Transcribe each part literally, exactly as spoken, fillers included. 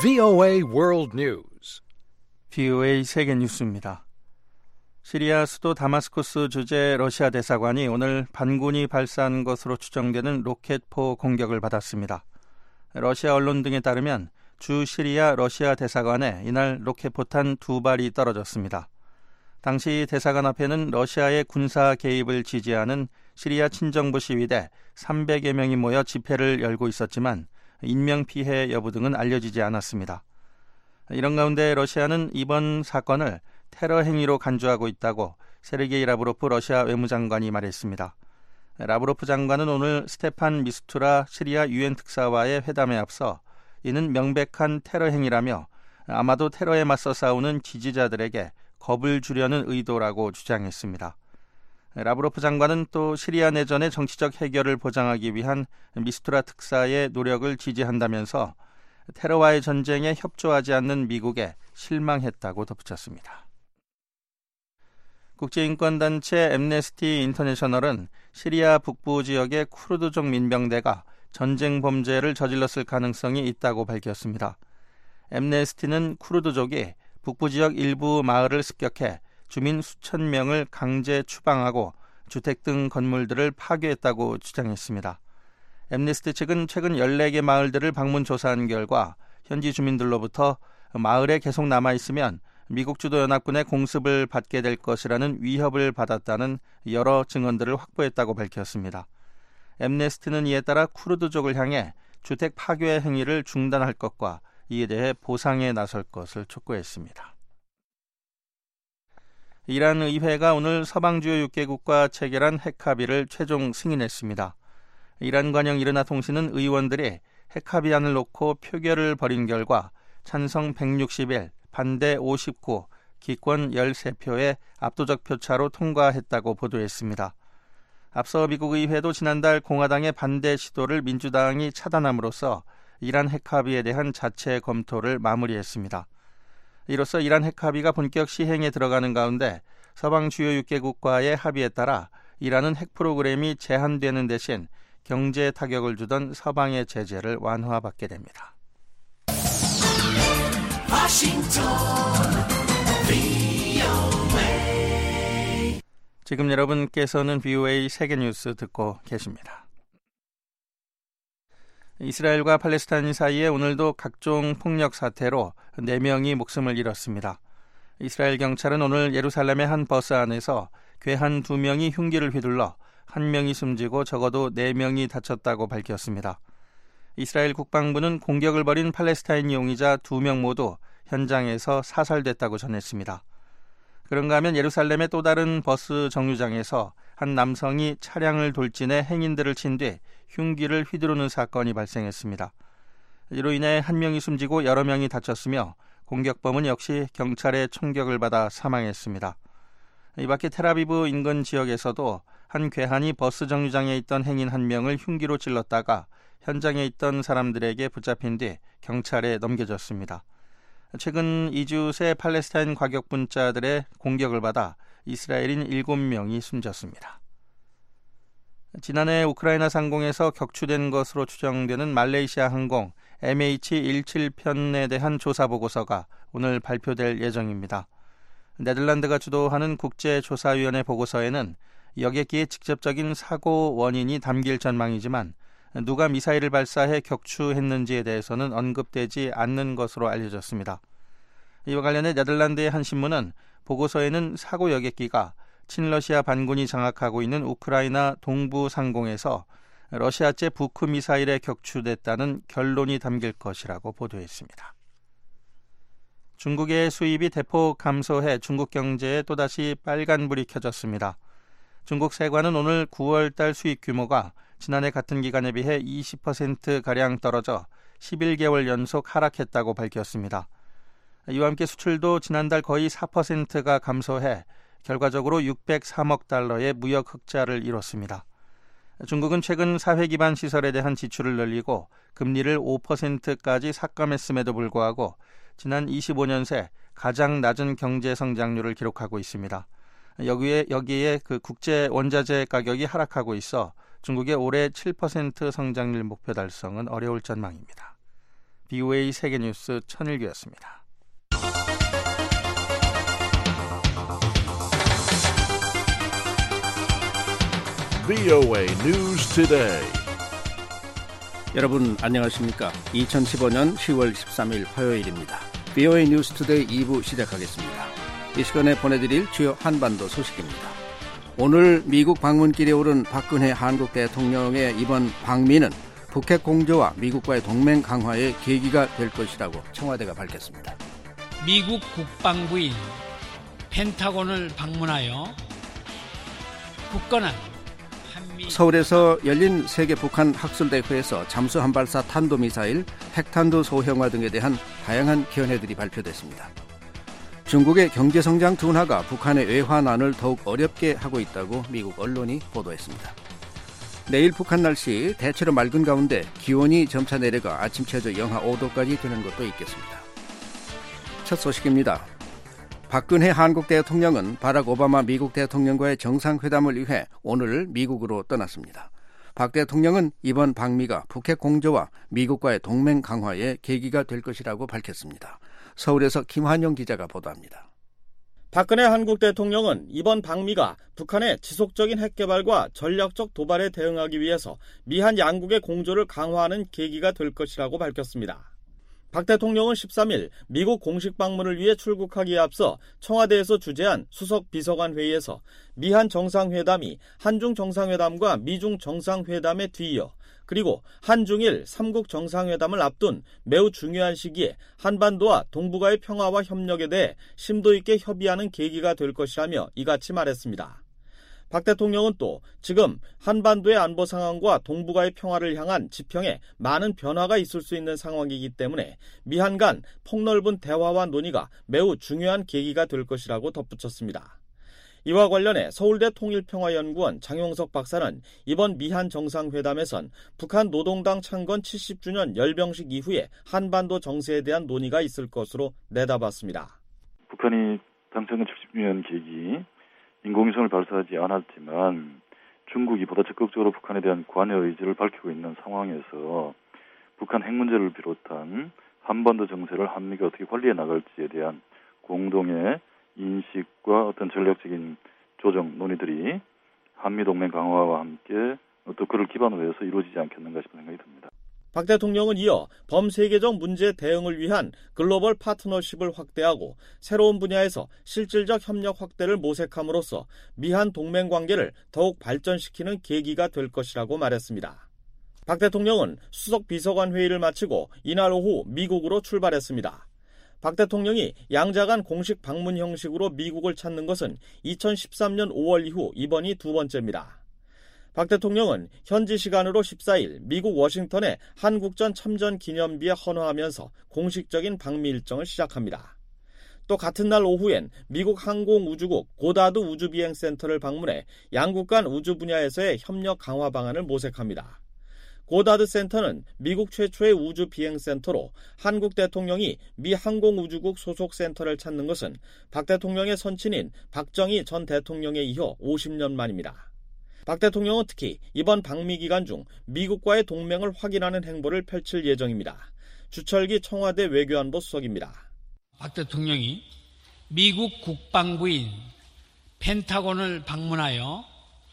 브이오에이 World News. 브이오에이 세계 뉴스입니다. 시리아 수도 다마스쿠스 주재 러시아 대사관이 오늘 반군이 발사한 것으로 추정되는 로켓포 공격을 받았습니다. 러시아 언론 등에 따르면 주 시리아 러시아 대사관에 이날 로켓포탄 두 발이 떨어졌습니다. 당시 대사관 앞에는 러시아의 군사 개입을 지지하는 시리아 친정부 시위대 삼백여 명이 모여 집회를 열고 있었지만 인명피해 여부 등은 알려지지 않았습니다. 이런 가운데 러시아는 이번 사건을 테러 행위로 간주하고 있다고 세르게이 라브로프 러시아 외무장관이 말했습니다. 라브로프 장관은 오늘 스테판 미스투라 시리아 유엔 특사와의 회담에 앞서 이는 명백한 테러 행위라며 아마도 테러에 맞서 싸우는 지지자들에게 겁을 주려는 의도라고 주장했습니다. 라브로프 장관은 또 시리아 내전의 정치적 해결을 보장하기 위한 미스투라 특사의 노력을 지지한다면서 테러와의 전쟁에 협조하지 않는 미국에 실망했다고 덧붙였습니다. 국제인권단체 앰네스티 인터내셔널은 시리아 북부 지역의 쿠르드족 민병대가 전쟁 범죄를 저질렀을 가능성이 있다고 밝혔습니다. 앰네스티는 쿠르드족이 북부 지역 일부 마을을 습격해 주민 수천 명을 강제 추방하고 주택 등 건물들을 파괴했다고 주장했습니다. 앰네스티 측은 최근 열네 개 마을들을 방문 조사한 결과 현지 주민들로부터 마을에 계속 남아있으면 미국 주도 연합군의 공습을 받게 될 것이라는 위협을 받았다는 여러 증언들을 확보했다고 밝혔습니다. 앰네스티는 이에 따라 쿠르드족을 향해 주택 파괴 행위를 중단할 것과 이에 대해 보상에 나설 것을 촉구했습니다. 이란 의회가 오늘 서방 주요 육 개국과 체결한 핵합의를 최종 승인했습니다. 이란 관영 이르나 통신은 의원들이 핵합의안을 놓고 표결을 벌인 결과 찬성 백육십일, 반대 오십구, 기권 십삼 표의 압도적 표차로 통과했다고 보도했습니다. 앞서 미국 의회도 지난달 공화당의 반대 시도를 민주당이 차단함으로써 이란 핵합의에 대한 자체 검토를 마무리했습니다. 이로써 이란 핵합의가 본격 시행에 들어가는 가운데 서방 주요 육 개국과의 합의에 따라 이란은 핵 프로그램이 제한되는 대신 경제 타격을 주던 서방의 제재를 완화받게 됩니다. 워싱턴 브이오에이. 지금 여러분께서는 브이오에이 세계뉴스 듣고 계십니다. 이스라엘과 팔레스타인 사이에 오늘도 각종 폭력 사태로 네 명이 목숨을 잃었습니다. 이스라엘 경찰은 오늘 예루살렘의 한 버스 안에서 괴한 두 명이 흉기를 휘둘러 한 명이 숨지고 적어도 네 명이 다쳤다고 밝혔습니다. 이스라엘 국방부는 공격을 벌인 팔레스타인 용의자 두 명 모두 현장에서 사살됐다고 전했습니다. 그런가 하면 예루살렘의 또 다른 버스 정류장에서 한 남성이 차량을 돌진해 행인들을 친 뒤 흉기를 휘두르는 사건이 발생했습니다. 이로 인해 한 명이 숨지고 여러 명이 다쳤으며 공격범은 역시 경찰의 총격을 받아 사망했습니다. 이 밖에 텔아비브 인근 지역에서도 한 괴한이 버스 정류장에 있던 행인 한 명을 흉기로 찔렀다가 현장에 있던 사람들에게 붙잡힌 뒤 경찰에 넘겨졌습니다. 최근 이 주 새 팔레스타인 과격분자들의 공격을 받아 이스라엘인 일곱 명이 숨졌습니다. 지난해 우크라이나 상공에서 격추된 것으로 추정되는 말레이시아 항공 엠에이치 십칠 편에 대한 조사 보고서가 오늘 발표될 예정입니다. 네덜란드가 주도하는 국제조사위원회 보고서에는 여객기의 직접적인 사고 원인이 담길 전망이지만 누가 미사일을 발사해 격추했는지에 대해서는 언급되지 않는 것으로 알려졌습니다. 이와 관련해 네덜란드의 한 신문은 보고서에는 사고 여객기가 친러시아 반군이 장악하고 있는 우크라이나 동부 상공에서 러시아제 부크 미사일에 격추됐다는 결론이 담길 것이라고 보도했습니다. 중국의 수입이 대폭 감소해 중국 경제에 또다시 빨간불이 켜졌습니다. 중국 세관은 오늘 구월 달 수입 규모가 지난해 같은 기간에 비해 이십 퍼센트가량 떨어져 십일 개월 연속 하락했다고 밝혔습니다. 이와 함께 수출도 지난달 거의 사 퍼센트가 감소해 결과적으로 육백삼억 달러의 무역 흑자를 이뤘습니다. 중국은 최근 사회 기반 시설에 대한 지출을 늘리고 금리를 오 퍼센트까지 삭감했음에도 불구하고 지난 이십오 년 새 가장 낮은 경제 성장률을 기록하고 있습니다. 여기에, 여기에 그 국제 원자재 가격이 하락하고 있어 중국의 올해 칠 퍼센트 성장률 목표 달성은 어려울 전망입니다. 비오에이 세계뉴스 천일규였습니다. 브이오에이 News Today. 여러분 안녕하십니까? 이천십오년 시월 십삼일 화요일입니다. 브이오에이 뉴스 투데이 이 부 시작하겠습니다. 이 시간에 보내드릴 주요 한반도 소식입니다. 오늘 미국 방문길에 오른 박근혜 한국 대통령의 이번 방미는 북핵 공조와 미국과의 동맹 강화의 계기가 될 것이라고 청와대가 밝혔습니다. 미국 국방부인 펜타곤을 방문하여 굳건한 한미... 서울에서 열린 세계 북한 학술대회에서 잠수함 발사 탄도미사일, 핵탄두 소형화 등에 대한 다양한 견해들이 발표됐습니다. 중국의 경제성장 둔화가 북한의 외환안을 더욱 어렵게 하고 있다고 미국 언론이 보도했습니다. 내일 북한 날씨 대체로 맑은 가운데 기온이 점차 내려가 아침 최저 영하 오도까지 되는 것도 있겠습니다. 첫 소식입니다. 박근혜 한국 대통령은 바락 오바마 미국 대통령과의 정상회담을 위해 오늘 미국으로 떠났습니다. 박 대통령은 이번 방미가 북핵 공조와 미국과의 동맹 강화의 계기가 될 것이라고 밝혔습니다. 서울에서 김환영 기자가 보도합니다. 박근혜 한국 대통령은 이번 방미가 북한의 지속적인 핵개발과 전략적 도발에 대응하기 위해서 미한 양국의 공조를 강화하는 계기가 될 것이라고 밝혔습니다. 박 대통령은 십삼일 미국 공식 방문을 위해 출국하기에 앞서 청와대에서 주재한 수석 비서관 회의에서 미한 정상회담이 한중 정상회담과 미중 정상회담에 뒤이어 그리고 한중일 삼국 정상회담을 앞둔 매우 중요한 시기에 한반도와 동북아의 평화와 협력에 대해 심도 있게 협의하는 계기가 될 것이라며 이같이 말했습니다. 박 대통령은 또 지금 한반도의 안보 상황과 동북아의 평화를 향한 지평에 많은 변화가 있을 수 있는 상황이기 때문에 미한 간 폭넓은 대화와 논의가 매우 중요한 계기가 될 것이라고 덧붙였습니다. 이와 관련해 서울대 통일평화연구원 장용석 박사는 이번 미한 정상회담에선 북한 노동당 창건 칠십 주년 열병식 이후에 한반도 정세에 대한 논의가 있을 것으로 내다봤습니다. 북한이 당 창건 칠십 주년 계기 인공위성을 발사하지 않았지만 중국이 보다 적극적으로 북한에 대한 관여 의지를 밝히고 있는 상황에서 북한 핵 문제를 비롯한 한반도 정세를 한미가 어떻게 관리해 나갈지에 대한 공동의 인식과 어떤 전략적인 조정 논의들이 한미동맹 강화와 함께 또 그를 기반으로 해서 이루어지지 않겠는가 싶은 생각이 듭니다. 박 대통령은 이어 범세계적 문제 대응을 위한 글로벌 파트너십을 확대하고 새로운 분야에서 실질적 협력 확대를 모색함으로써 미한 동맹 관계를 더욱 발전시키는 계기가 될 것이라고 말했습니다. 박 대통령은 수석 비서관 회의를 마치고 이날 오후 미국으로 출발했습니다. 박 대통령이 양자간 공식 방문 형식으로 미국을 찾는 것은 이천십삼년 오월 이후 이번이 두 번째입니다. 박 대통령은 현지 시간으로 십사일 미국 워싱턴에 한국전 참전 기념비에 헌화하면서 공식적인 방미 일정을 시작합니다. 또 같은 날 오후엔 미국 항공우주국 고다드 우주비행센터를 방문해 양국 간 우주 분야에서의 협력 강화 방안을 모색합니다. 고다드 센터는 미국 최초의 우주 비행센터로 한국 대통령이 미 항공우주국 소속 센터를 찾는 것은 박 대통령의 선친인 박정희 전 대통령에 이어 오십 년 만입니다. 박 대통령은 특히 이번 방미 기간 중 미국과의 동맹을 확인하는 행보를 펼칠 예정입니다. 주철기 청와대 외교안보 수석입니다. 박 대통령이 미국 국방부인 펜타곤을 방문하여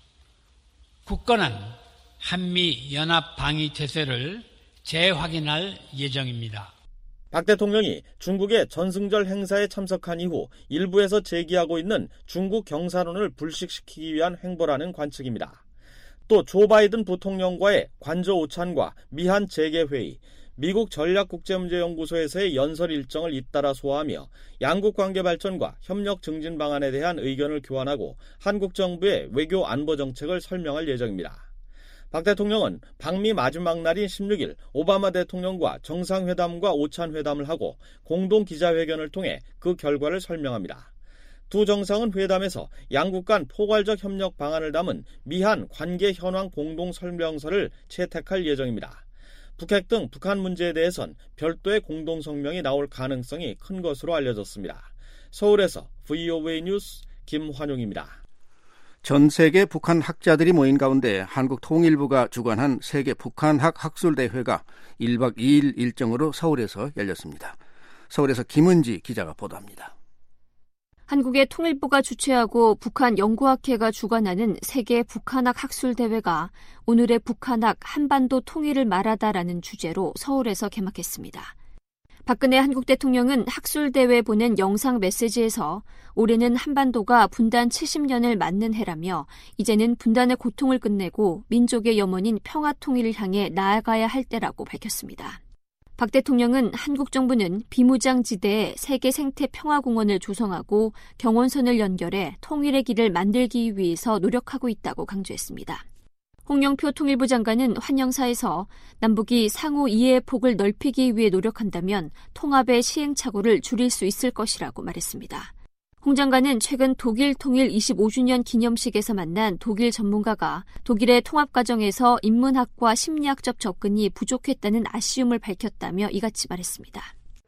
굳건한 한미 연합 방위 태세를 재확인할 예정입니다. 박 대통령이 중국의 전승절 행사에 참석한 이후 일부에서 제기하고 있는 중국 경사론을 불식시키기 위한 행보라는 관측입니다. 또 조 바이든 부통령과의 관저 오찬과 미한 재개회의, 미국 전략국제문제연구소에서의 연설 일정을 잇따라 소화하며 양국 관계 발전과 협력 증진 방안에 대한 의견을 교환하고 한국 정부의 외교 안보 정책을 설명할 예정입니다. 박 대통령은 방미 마지막 날인 십육일 오바마 대통령과 정상회담과 오찬회담을 하고 공동 기자회견을 통해 그 결과를 설명합니다. 두 정상은 회담에서 양국 간 포괄적 협력 방안을 담은 미한 관계 현황 공동 설명서를 채택할 예정입니다. 북핵 등 북한 문제에 대해선 별도의 공동 성명이 나올 가능성이 큰 것으로 알려졌습니다. 서울에서 브이오에이 뉴스 김환용입니다. 전 세계 북한 학자들이 모인 가운데 한국통일부가 주관한 세계 북한학 학술대회가 일박 이일 일정으로 서울에서 열렸습니다. 서울에서 김은지 기자가 보도합니다. 한국의 통일부가 주최하고 북한 연구학회가 주관하는 세계 북한학 학술대회가 오늘의 북한학 한반도 통일을 말하다라는 주제로 서울에서 개막했습니다. 박근혜 한국 대통령은 학술대회에 보낸 영상 메시지에서 올해는 한반도가 분단 칠십 년을 맞는 해라며 이제는 분단의 고통을 끝내고 민족의 염원인 평화 통일을 향해 나아가야 할 때라고 밝혔습니다. 박 대통령은 한국 정부는 비무장지대에 세계 생태 평화공원을 조성하고 경원선을 연결해 통일의 길을 만들기 위해서 노력하고 있다고 강조했습니다. 홍영표 통일부 장관은 환영사에서 남북이 상호 이해의 폭을 넓히기 위해 노력한다면 통합의 시행착오를 줄일 수 있을 것이라고 말했습니다. 홍 장관은 최근 독일 통일 이십오 주년 기념식에서 만난 독일 전문가가 독일의 통합 과정에서 인문학과 심리학적 접근이 부족했다는 아쉬움을 밝혔다며 이같이 말했습니다.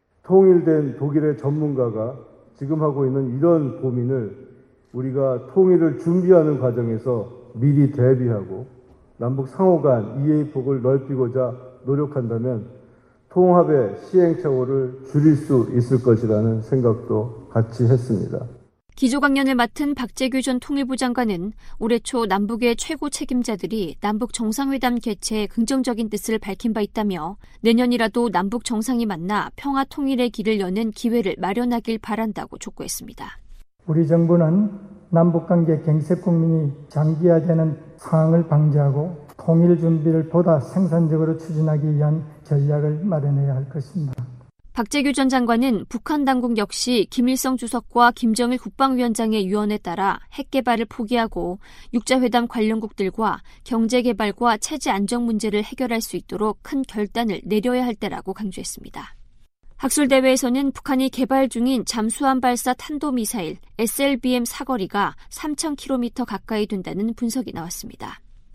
통일된 독일의 전문가가 지금 하고 있는 이런 고민을 우리가 통일을 준비하는 과정에서 미리 대비하고 남북 상호 간 이해의 폭을 넓히고자 노력한다면 통합의 시행착오를 줄일 수 있을 것이라는 생각도 같이 했습니다. 기조강연을 맡은 박재규 전 통일부 장관은 올해 초 남북의 최고 책임자들이 남북 정상회담 개최에 긍정적인 뜻을 밝힌 바 있다며 내년이라도 남북 정상이 만나 평화 통일의 길을 여는 기회를 마련하길 바란다고 촉구했습니다. 우리 정부는 남북관계 경색 국민이 장기화되는 상황을 방지하고 통일 준비를 보다 생산적으로 추진하기 위한 전략을 마련해야 할 것입니다. 박재규 전 장관은 북한 당국 역시 김일성 주석과 김정일 국방위원장의 유언에 따라 핵 개발을 포기하고 육자회담 관련국들과 경제개발과 체제 안정 문제를 해결할 수 있도록 큰 결단을 내려야 할 때라고 강조했습니다. 학술대회에서는 북한이 개발 중인 잠수함 발사 탄도미사일 에스엘비엠 사거리가 삼천 킬로미터 가까이 된다는 분석이 나왔습니다.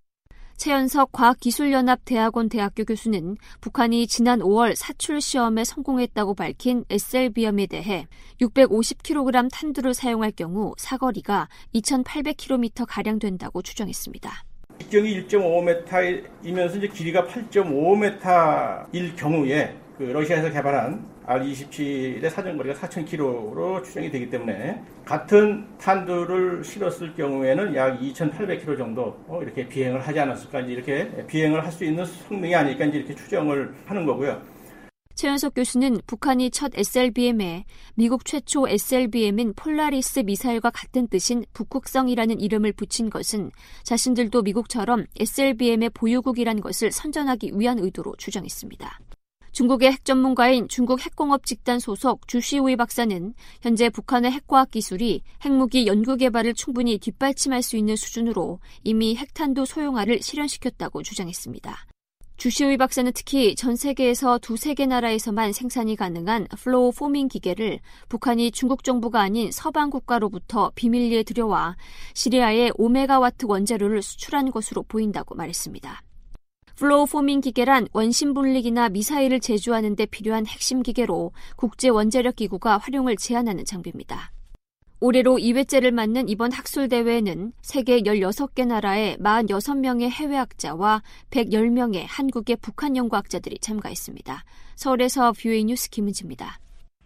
최연석 과학기술연합대학원 대학교 교수는 북한이 지난 오월 사출 시험에 성공했다고 밝힌 에스엘비엠에 대해 육백오십 킬로그램 탄두를 사용할 경우 사거리가 이천팔백 킬로미터가량 된다고 추정했습니다. 직경이 일 점 오 미터이면서 이제 길이가 팔 점 오 미터일 경우에 그 러시아에서 개발한 알 이십칠의 사정거리가 사천 킬로미터로 추정이 되기 때문에 같은 탄두를 실었을 경우에는 약 이천팔백 킬로미터 정도 이렇게 비행을 하지 않았을까, 이제 이렇게 비행을 할 수 있는 성능이 아닐까, 이제 이렇게 추정을 하는 거고요. 최연석 교수는 북한이 첫 에스엘비엠에 미국 최초 에스엘비엠인 폴라리스 미사일과 같은 뜻인 북극성이라는 이름을 붙인 것은 자신들도 미국처럼 에스엘비엠의 보유국이라는 것을 선전하기 위한 의도로 주장했습니다. 중국의 핵 전문가인 중국 핵공업 집단 소속 주시우이 박사는 현재 북한의 핵과학 기술이 핵무기 연구 개발을 충분히 뒷받침할 수 있는 수준으로 이미 핵탄두 소형화를 실현시켰다고 주장했습니다. 주시우이 박사는 특히 전 세계에서 두세 개 나라에서만 생산이 가능한 플로우 포밍 기계를 북한이 중국 정부가 아닌 서방 국가로부터 비밀리에 들여와 시리아에 오 메가와트 원자로를 수출한 것으로 보인다고 말했습니다. 플로우 포밍 기계란 원심 분리기나 미사일을 제조하는 데 필요한 핵심 기계로 국제원자력기구가 활용을 제한하는 장비입니다. 올해로 이 회째를 맞는 이번 학술대회에는 세계 열여섯 개 나라의 사십육 명의 해외학자와 백십 명의 한국의 북한 연구학자들이 참가했습니다. 서울에서 뷰에이 뉴스 김은지입니다.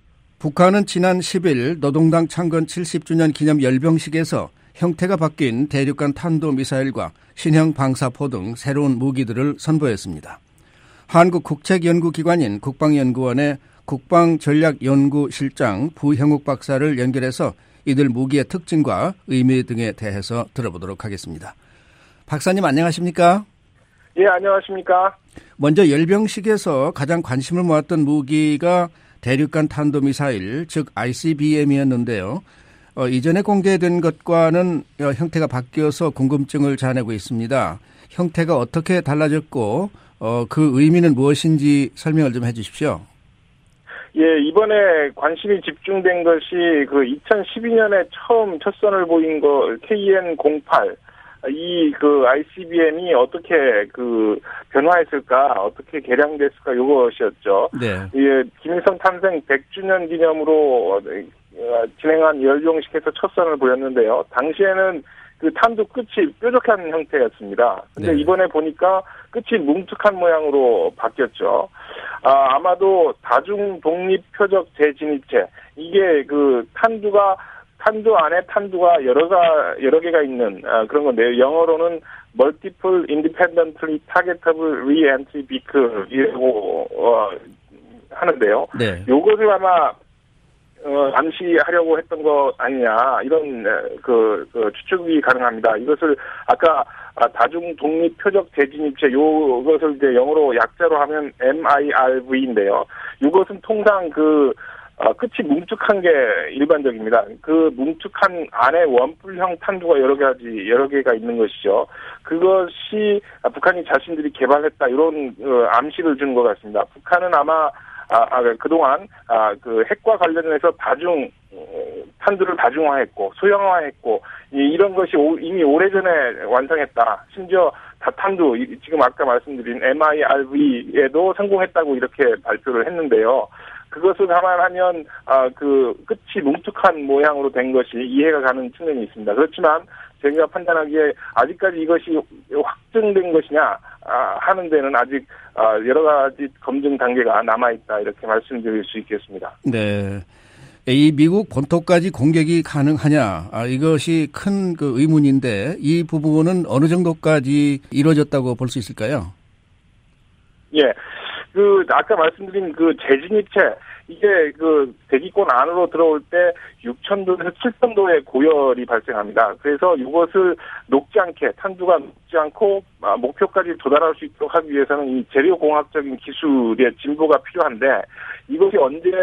북한은 지난 십일 노동당 창건 칠십 주년 기념 열병식에서 형태가 바뀐 대륙간 탄도미사일과 신형 방사포 등 새로운 무기들을 선보였습니다. 한국국책연구기관인 국방연구원의 국방전략연구실장 부형욱 박사를 연결해서 이들 무기의 특징과 의미 등에 대해서 들어보도록 하겠습니다. 박사님 안녕하십니까? 예, 안녕하십니까? 먼저 열병식에서 가장 관심을 모았던 무기가 대륙간 탄도미사일, 즉 아이씨비엠이었는데요. 어, 이전에 공개된 것과는 어, 형태가 바뀌어서 궁금증을 자아내고 있습니다. 형태가 어떻게 달라졌고 어, 그 의미는 무엇인지 설명을 좀 해 주십시오. 예, 이번에 관심이 집중된 것이 그 이천십이 년에 처음 첫 선을 보인 거 케이엔 공팔, 이 그 아이씨비엠이 어떻게 그 변화했을까, 어떻게 개량됐을까, 이것이었죠. 네. 예, 김일성 탄생 백 주년 기념으로 진행한 열병식에서 첫 선을 보였는데요. 당시에는 그 탄두 끝이 뾰족한 형태였습니다. 근데 네. 이번에 보니까 끝이 뭉툭한 모양으로 바뀌었죠. 아, 아마도 다중 독립 표적 재진입체, 이게 그 탄두가 탄두 안에 탄두가 여러가 여러 개가 있는 아, 그런 건데요. 영어로는 Multiple Independently Targetable Re-entry Vehicle이라고 어, 하는데요. 네. 요것을 아마 어, 암시하려고 했던 거 아니냐, 이런 그, 그 추측이 가능합니다. 이것을 아까 다중 독립 표적 재진입체, 요것을 이제 영어로 약자로 하면 엠아이알브이인데요. 이것은 통상 그 어, 끝이 뭉툭한 게 일반적입니다. 그 뭉툭한 안에 원뿔형 탄두가 여러 가지, 여러 개가 있는 것이죠. 그것이 북한이 자신들이 개발했다, 이런 어, 암시를 주는 것 같습니다. 북한은 아마 아, 아, 그동안, 아, 그, 핵과 관련해서 다중, 탄두를 다중화했고, 소형화했고, 이, 이런 것이 오, 이미 오래전에 완성했다. 심지어 다탄두, 지금 아까 말씀드린 엠아이알브이에도 성공했다고 이렇게 발표를 했는데요. 그것을 감안하면, 아, 그, 끝이 뭉툭한 모양으로 된 것이 이해가 가는 측면이 있습니다. 그렇지만, 제가 판단하기에 아직까지 이것이 확정된 것이냐 아, 하는 데는 아직 아, 여러 가지 검증 단계가 남아있다, 이렇게 말씀드릴 수 있겠습니다. 네. 이 미국 본토까지 공격이 가능하냐, 아, 이것이 큰 그 의문인데, 이 부분은 어느 정도까지 이루어졌다고 볼 수 있을까요? 예. 그, 아까 말씀드린 그 재진입체, 이게 그 대기권 안으로 들어올 때 육천 도에서 칠천 도의 고열이 발생합니다. 그래서 이것을 녹지 않게, 탄두가 녹지 않고 목표까지 도달할 수 있도록 하기 위해서는 이 재료공학적인 기술의 진보가 필요한데, 이것이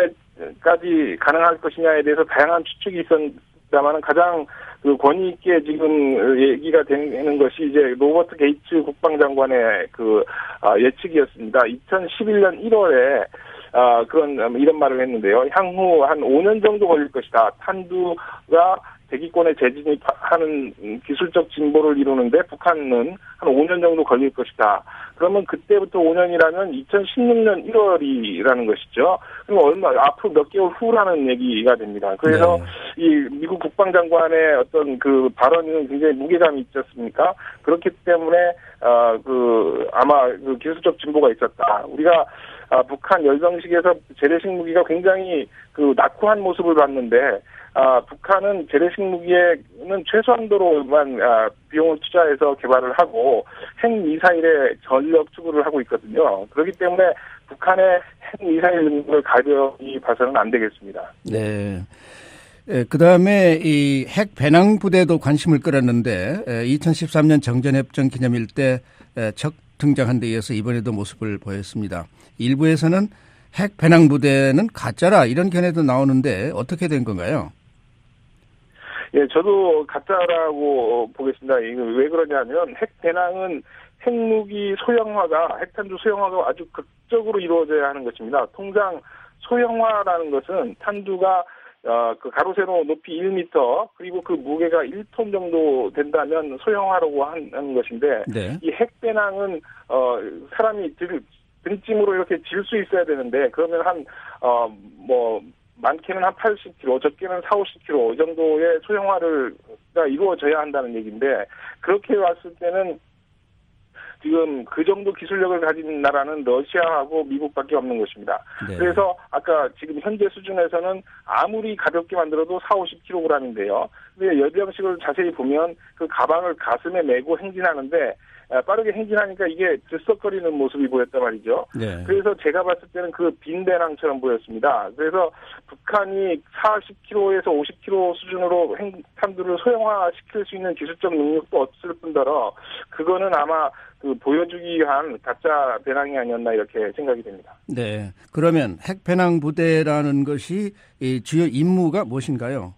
언제까지 가능할 것이냐에 대해서 다양한 추측이 있었다만, 가장 그 권위 있게 지금 얘기가 되는 것이 이제 로버트 게이츠 국방장관의 그 예측이었습니다. 이천십일 년 일월에 아, 그런, 이런 말을 했는데요. 향후 한 오 년 정도 걸릴 것이다. 탄두가 대기권에 재진입하는 기술적 진보를 이루는데 북한은 한 오 년 정도 걸릴 것이다. 그러면 그때부터 오 년이라면 이천십육 년 일월이라는 것이죠. 그럼 얼마, 앞으로 몇 개월 후라는 얘기가 됩니다. 그래서 네. 이 미국 국방장관의 어떤 그 발언은 굉장히 무게감이 있지 않습니까? 그렇기 때문에, 어, 그, 아마 그 기술적 진보가 있었다. 우리가 아, 북한 열병식에서 재래식 무기가 굉장히 그 낙후한 모습을 봤는데, 아, 북한은 재래식 무기에는 최소한도로만 아, 비용을 투자해서 개발을 하고 핵 미사일에 전력 투구를 하고 있거든요. 그렇기 때문에 북한의 핵 미사일 능력을 가벼이 봐서는 안 되겠습니다. 네. 예, 그 다음에 이 핵 배낭 부대도 관심을 끌었는데, 에, 이천십삼 년 정전협정 기념일 때 첫 등장한 데 이어서 이번에도 모습을 보였습니다. 일부에서는 핵 배낭 부대는 가짜라, 이런 견해도 나오는데 어떻게 된 건가요? 예, 저도 가짜라고 보겠습니다. 이거 왜 그러냐면 핵 배낭은 핵무기 소형화가, 핵탄두 소형화가 아주 극적으로 이루어져야 하는 것입니다. 통상 소형화라는 것은 탄두가 어, 그 가로 세로 높이 일 미터, 그리고 그 무게가 일 톤 정도 된다면 소형화라고 하는 것인데, 네. 이 핵배낭은, 어, 사람이 들, 등짐으로 이렇게 질 수 있어야 되는데, 그러면 한, 어, 뭐, 많게는 한 팔십 킬로그램, 적게는 사오십 킬로그램, 이 정도의 소형화가 이루어져야 한다는 얘기인데, 그렇게 왔을 때는 지금 그 정도 기술력을 가진 나라는 러시아하고 미국밖에 없는 것입니다. 네. 그래서 아까 지금 현재 수준에서는 아무리 가볍게 만들어도 사오십 킬로그램인데요. 근데 열병식을 자세히 보면 그 가방을 가슴에 메고 행진하는데 빠르게 행진하니까 이게 들썩거리는 모습이 보였단 말이죠. 네. 그래서 제가 봤을 때는 그 빈 배낭처럼 보였습니다. 그래서 북한이 사십 킬로그램에서 오십 킬로그램 수준으로 핵탄두를 소형화시킬 수 있는 기술적 능력도 없을 뿐더러 그거는 아마 그 보여주기 위한 가짜 배낭이 아니었나, 이렇게 생각이 됩니다. 네. 그러면 핵 배낭 부대라는 것이 이 주요 임무가 무엇인가요?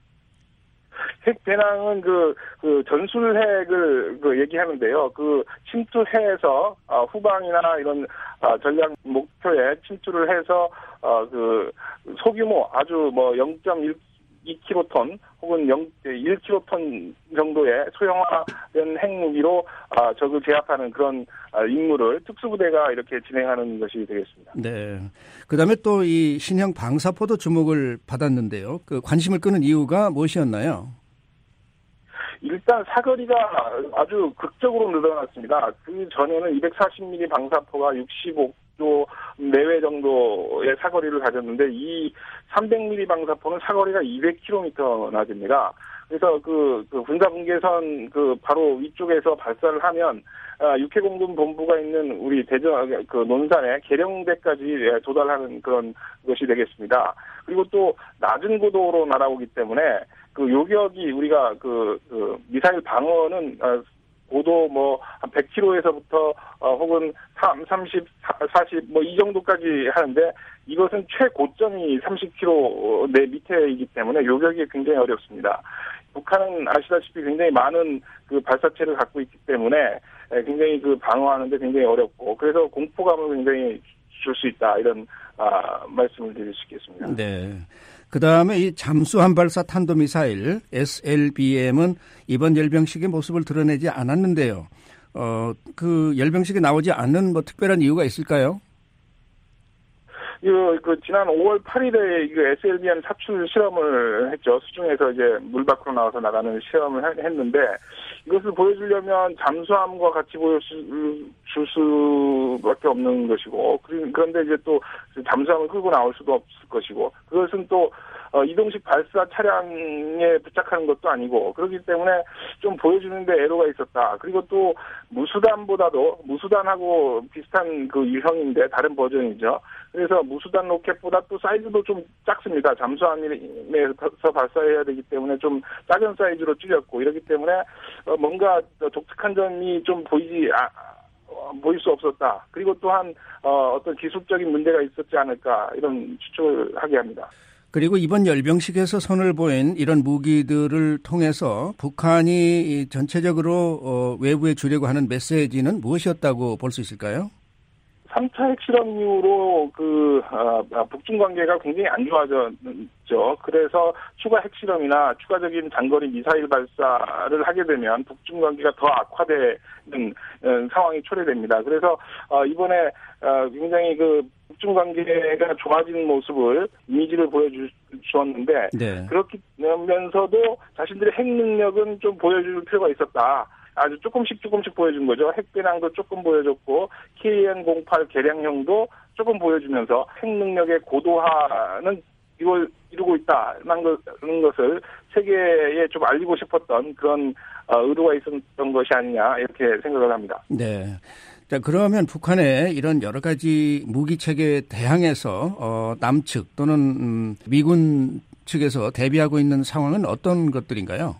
핵 배낭은 그, 그 전술핵을 그 얘기하는데요. 그 침투해서 어, 후방이나 이런 어, 전략 목표에 침투를 해서 어, 그 소규모 아주 뭐 영 점 이 킬로톤 혹은 일 킬로톤 정도의 소형화된 핵무기로 어, 적을 제압하는 그런 어, 임무를 특수부대가 이렇게 진행하는 것이 되겠습니다. 네. 그다음에 또 이 신형 방사포도 주목을 받았는데요. 그 관심을 끄는 이유가 무엇이었나요? 일단 사거리가 아주 극적으로 늘어났습니다. 그 전에는 이백사십 밀리미터 방사포가 육십오 조 내외 정도의 사거리를 가졌는데 이 삼백 밀리미터 방사포는 사거리가 이백 킬로미터나 됩니다. 그래서 그, 그 군사분계선 그 바로 위쪽에서 발사를 하면 아, 육해공군 본부가 있는 우리 대전 그 논산의 계령대까지 도달하는 그런 것이 되겠습니다. 그리고 또 낮은 고도로 날아오기 때문에 그 요격이 우리가 그, 그 미사일 방어는 어, 고도 뭐 한 백 킬로미터에서부터 어, 혹은 삼십, 사십 뭐 이 정도까지 하는데 이것은 최고점이 삼십 킬로미터 내 밑에이기 때문에 요격이 굉장히 어렵습니다. 북한은 아시다시피 굉장히 많은 그 발사체를 갖고 있기 때문에 굉장히 그 방어하는데 굉장히 어렵고 그래서 공포감을 굉장히 줄 수 있다 이런 아, 말씀을 드릴 수 있겠습니다. 네. 그 다음에 이 잠수함 발사 탄도미사일 에스엘비엠은 이번 열병식의 모습을 드러내지 않았는데요. 어, 그 열병식에 나오지 않는 뭐 특별한 이유가 있을까요? 그, 그, 지난 오월 팔일에 그 에스엘비엠 사출 실험을 했죠. 수중에서 이제 물 밖으로 나와서 나가는 실험을 했는데, 이것을 보여주려면 잠수함과 같이 보여줄 수밖에 없는 것이고, 그런데 이제 또 잠수함을 끌고 나올 수도 없을 것이고, 그것은 또, 어, 이동식 발사 차량에 부착하는 것도 아니고, 그렇기 때문에 좀 보여주는데 애로가 있었다. 그리고 또, 무수단보다도, 무수단하고 비슷한 그 유형인데, 다른 버전이죠. 그래서 무수단 로켓보다 또 사이즈도 좀 작습니다. 잠수함에서 발사해야 되기 때문에 좀 작은 사이즈로 줄였고, 이렇기 때문에 어, 뭔가 독특한 점이 좀 보이지, 아, 보일 수 없었다. 그리고 또한, 어, 어떤 기술적인 문제가 있었지 않을까, 이런 추측을 하게 합니다. 그리고 이번 열병식에서 선을 보인 이런 무기들을 통해서 북한이 전체적으로 어, 외부에 주려고 하는 메시지는 무엇이었다고 볼 수 있을까요? 삼 차 핵실험 이후로 그 아, 북중 관계가 굉장히 안 좋아졌죠. 그래서 추가 핵실험이나 추가적인 장거리 미사일 발사를 하게 되면 북중 관계가 더 악화되는 상황이 초래됩니다. 그래서 이번에 굉장히 그 북중 관계가 좋아지는 모습을 이미지를 보여주었는데 네. 그렇면서도 자신들의 핵 능력은 좀 보여줄 필요가 있었다. 아주 조금씩 조금씩 보여준 거죠. 핵배낭도 조금 보여줬고 케이엔 공팔 개량형도 조금 보여주면서 핵 능력의 고도화는 이걸 이루고 있다는 것을 세계에 좀 알리고 싶었던 그런 의도가 있었던 것이 아니냐 이렇게 생각을 합니다. 네. 자, 그러면 북한의 이런 여러 가지 무기 체계에 대항해서 어, 남측 또는 음, 미군 측에서 대비하고 있는 상황은 어떤 것들인가요?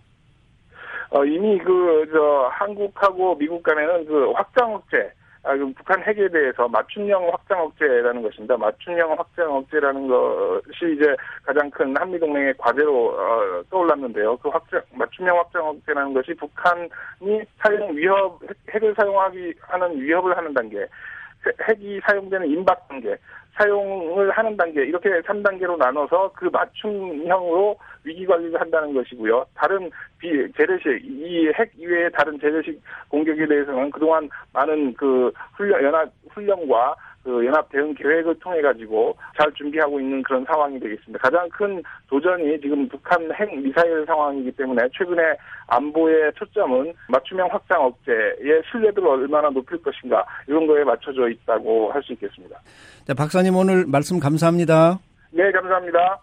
어, 이미 그, 저, 한국하고 미국 간에는 그 확장 억제, 아, 그 북한 핵에 대해서 맞춤형 확장 억제라는 것입니다. 맞춤형 확장 억제라는 것이 이제 가장 큰 한미동맹의 과제로, 어, 떠올랐는데요. 그 확장, 맞춤형 확장 억제라는 것이 북한이 사용 위협, 핵, 핵을 사용하기, 하는 위협을 하는 단계, 핵이 사용되는 임박 단계, 사용을 하는 단계 이렇게 삼 단계로 나눠서 그 맞춤형으로 위기 관리를 한다는 것이고요. 다른 비 재래식 이 핵 이외의 다른 재래식 공격에 대해서는 그동안 많은 그 훈련 연합 훈련과 그 연합 대응 계획을 통해 가지고 잘 준비하고 있는 그런 상황이 되겠습니다. 가장 큰 도전이 지금 북한 핵 미사일 상황이기 때문에 최근에 안보의 초점은 맞춤형 확장 억제의 신뢰도를 얼마나 높일 것인가 이런 거에 맞춰져 있다고 할 수 있겠습니다. 자, 박사님 오늘 말씀 감사합니다. 네, 감사합니다.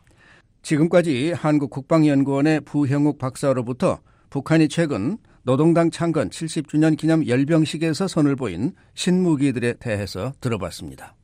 지금까지 한국국방연구원의 부형욱 박사로부터 북한이 최근 노동당 창건 칠십 주년 기념 열병식에서 선을 보인 신무기들에 대해서 들어봤습니다.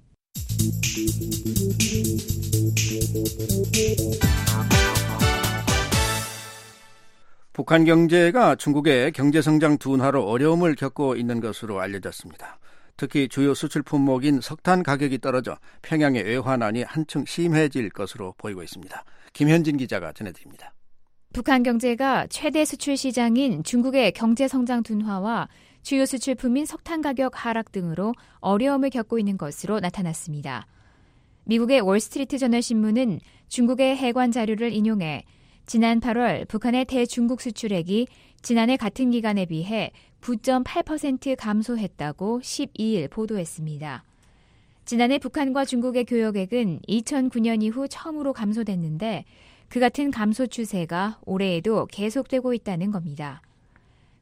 북한 경제가 중국의 경제성장 둔화로 어려움을 겪고 있는 것으로 알려졌습니다. 특히 주요 수출 품목인 석탄 가격이 떨어져 평양의 외환난이 한층 심해질 것으로 보이고 있습니다. 김현진 기자가 전해드립니다. 북한 경제가 최대 수출 시장인 중국의 경제 성장 둔화와 주요 수출품인 석탄 가격 하락 등으로 어려움을 겪고 있는 것으로 나타났습니다. 미국의 월스트리트 저널 신문은 중국의 해관 자료를 인용해 지난 팔월 북한의 대중국 수출액이 지난해 같은 기간에 비해 구 점 팔 퍼센트 감소했다고 십이일 보도했습니다. 지난해 북한과 중국의 교역액은 이천구 년 이후 처음으로 감소됐는데 그 같은 감소 추세가 올해에도 계속되고 있다는 겁니다.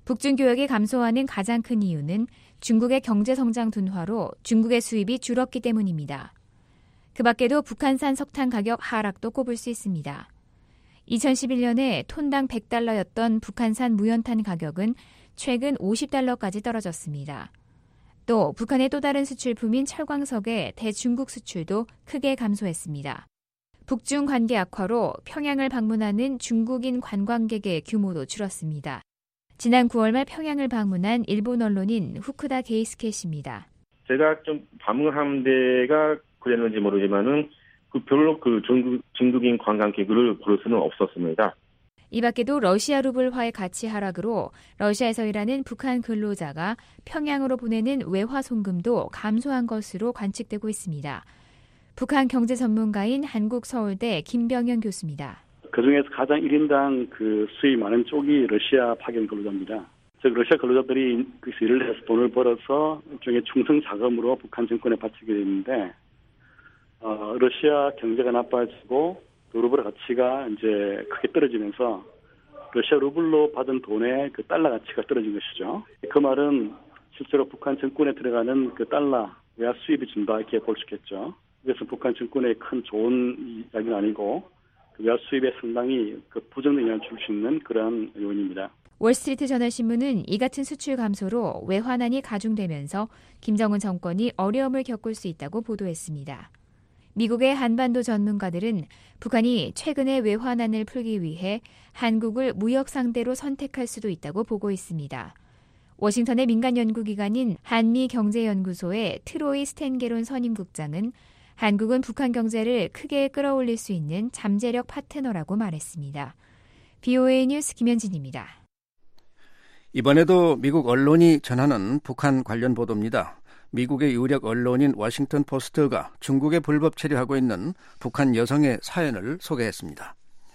북중 교역이 감소하는 가장 큰 이유는 중국의 경제 성장 둔화로 중국의 수입이 줄었기 때문입니다. 그 밖에도 북한산 석탄 가격 하락도 꼽을 수 있습니다. 이천십일 년에 톤당 백 달러였던 북한산 무연탄 가격은 최근 오십 달러까지 떨어졌습니다. 또 북한의 또 다른 수출품인 철광석의 대중국 수출도 크게 감소했습니다. 북중 관계 악화로 평양을 방문하는 중국인 관광객의 규모도 줄었습니다. 지난 구월 말 평양을 방문한 일본 언론인 후쿠다 게이스케시입니다. 제가 좀 방문한 데가 그랬는지 모르지만은 그 별로 그 중국, 중국인 관광객을 볼 수는 없었습니다. 이 밖에도 러시아 루블화의 가치 하락으로 러시아에서 일하는 북한 근로자가 평양으로 보내는 외화 송금도 감소한 것으로 관측되고 있습니다. 북한 경제 전문가인 한국서울대 김병현 교수입니다. 그중에서 가장 일 인당 그 수입이 많은 쪽이 러시아 파견 근로자입니다. 즉 러시아 근로자들이 그 일을 해서 돈을 벌어서 일종의 충성 자금으로 북한 정권에 바치게 되는데 어, 러시아 경제가 나빠지고 루블의 가치가 이제 크게 떨어지면서 러시아 루블로 받은 돈의 그 달러 가치가 떨어진 것이죠. 그 말은 실제로 북한 정권에 들어가는 그 달러 외화 수입이 준다 이렇게 볼 수 있겠죠. 그래서 북한 정권에 큰 좋은 이야기는 아니고 그 외화 수입에 상당히 그 부정적인 영향을 줄 수 있는 그러한 요인입니다. 월스트리트 저널 신문은 이 같은 수출 감소로 외환난이 가중되면서 김정은 정권이 어려움을 겪을 수 있다고 보도했습니다. 미국의 한반도 전문가들은 북한이 최근의 외환난을 풀기 위해 한국을 무역 상대로 선택할 수도 있다고 보고 있습니다. 워싱턴의 민간 연구기관인 한미경제연구소의 트로이 스탠게론 선임국장은 한국은 북한 경제를 크게 끌어올릴 수 있는 잠재력 파트너라고 말했습니다. 비오에이 뉴스 김현진입니다. 이번에도 미국 언론이 전하는 북한 관련 보도입니다. 미국의 유력 언론인 워싱턴 포스트가 중국에 불법 체류하고 있는 북한 여성의 사연을 소개했습니다.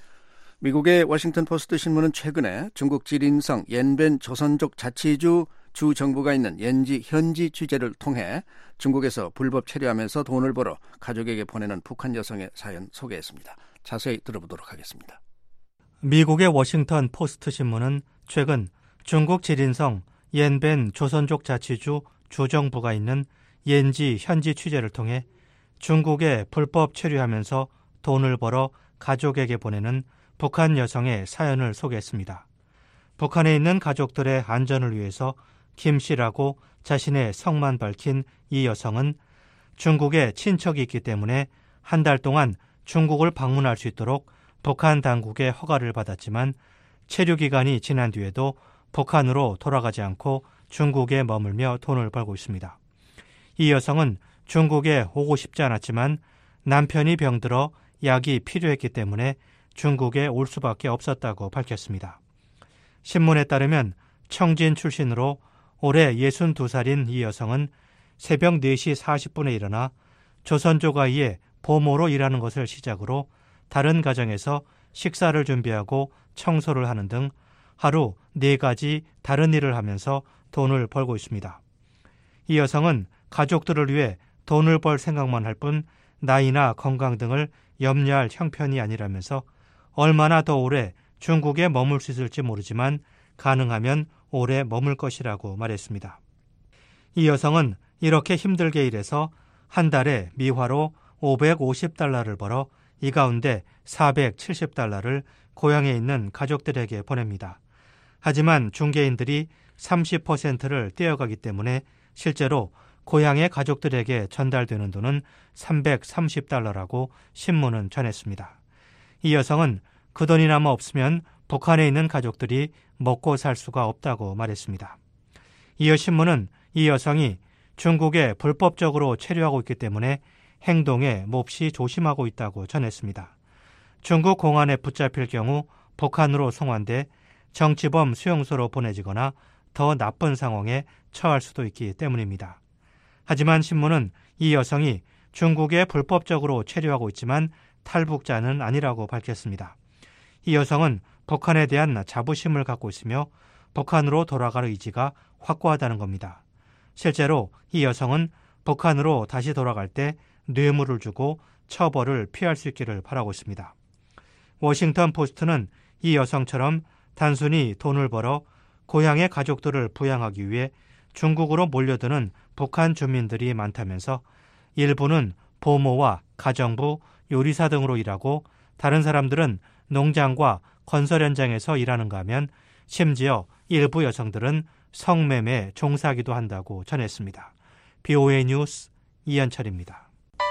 미국의 워싱턴 포스트 신문은 최근에 중국 지린성 옌벤 조선족 자치주 주 정부가 있는 옌지 현지 취재를 통해 중국에서 불법 체류하면서 돈을 벌어 가족에게 보내는 북한 여성의 사연 소개했습니다. 자세히 들어보도록 하겠습니다. 미국의 워싱턴 포스트 신문은 최근 중국 지린성 옌벤 조선족 자치주 주정부가 있는 옌지 현지 취재를 통해 중국에 불법 체류하면서 돈을 벌어 가족에게 보내는 북한 여성의 사연을 소개했습니다. 북한에 있는 가족들의 안전을 위해서 김 씨라고 자신의 성만 밝힌 이 여성은 중국에 친척이 있기 때문에 한 달 동안 중국을 방문할 수 있도록 북한 당국의 허가를 받았지만 체류 기간이 지난 뒤에도 북한으로 돌아가지 않고 중국에 머물며 돈을 벌고 있습니다. 이 여성은 중국에 오고 싶지 않았지만 남편이 병들어 약이 필요했기 때문에 중국에 올 수밖에 없었다고 밝혔습니다. 신문에 따르면 청진 출신으로 올해 예순두 살인 이 여성은 새벽 네 시 사십 분에 일어나 조선족 아이의 보모로 일하는 것을 시작으로 다른 가정에서 식사를 준비하고 청소를 하는 등 하루 네 가지 다른 일을 하면서 돈을 벌고 있습니다. 이 여성은 가족들을 위해 돈을 벌 생각만 할 뿐 나이나 건강 등을 염려할 형편이 아니라면서 얼마나 더 오래 중국에 머물 수 있을지 모르지만 가능하면 오래 머물 것이라고 말했습니다. 이 여성은 이렇게 힘들게 일해서 한 달에 미화로 오백오십 달러를 벌어 이 가운데 사백칠십 달러를 고향에 있는 가족들에게 보냅니다. 하지만 중개인들이 삼십 퍼센트를 떼어가기 때문에 실제로 고향의 가족들에게 전달되는 돈은 삼백삼십 달러라고 신문은 전했습니다. 이 여성은 그 돈이나마 없으면 북한에 있는 가족들이 먹고 살 수가 없다고 말했습니다. 이어 신문은 이 여성이 중국에 불법적으로 체류하고 있기 때문에 행동에 몹시 조심하고 있다고 전했습니다. 중국 공안에 붙잡힐 경우 북한으로 송환돼 정치범 수용소로 보내지거나 더 나쁜 상황에 처할 수도 있기 때문입니다. 하지만 신문은 이 여성이 중국에 불법적으로 체류하고 있지만 탈북자는 아니라고 밝혔습니다. 이 여성은 북한에 대한 자부심을 갖고 있으며 북한으로 돌아갈 의지가 확고하다는 겁니다. 실제로 이 여성은 북한으로 다시 돌아갈 때 뇌물을 주고 처벌을 피할 수 있기를 바라고 있습니다. 워싱턴 포스트는 이 여성처럼 단순히 돈을 벌어 고향의 가족들을 부양하기 위해 중국으로 몰려드는 북한 주민들이 많다면서 일부는 보모와 가정부, 요리사 등으로 일하고 다른 사람들은 농장과 건설 현장에서 일하는가 하면 심지어 일부 여성들은 성매매 종사하기도 한다고 전했습니다. 비오에이 뉴스 이현철입니다.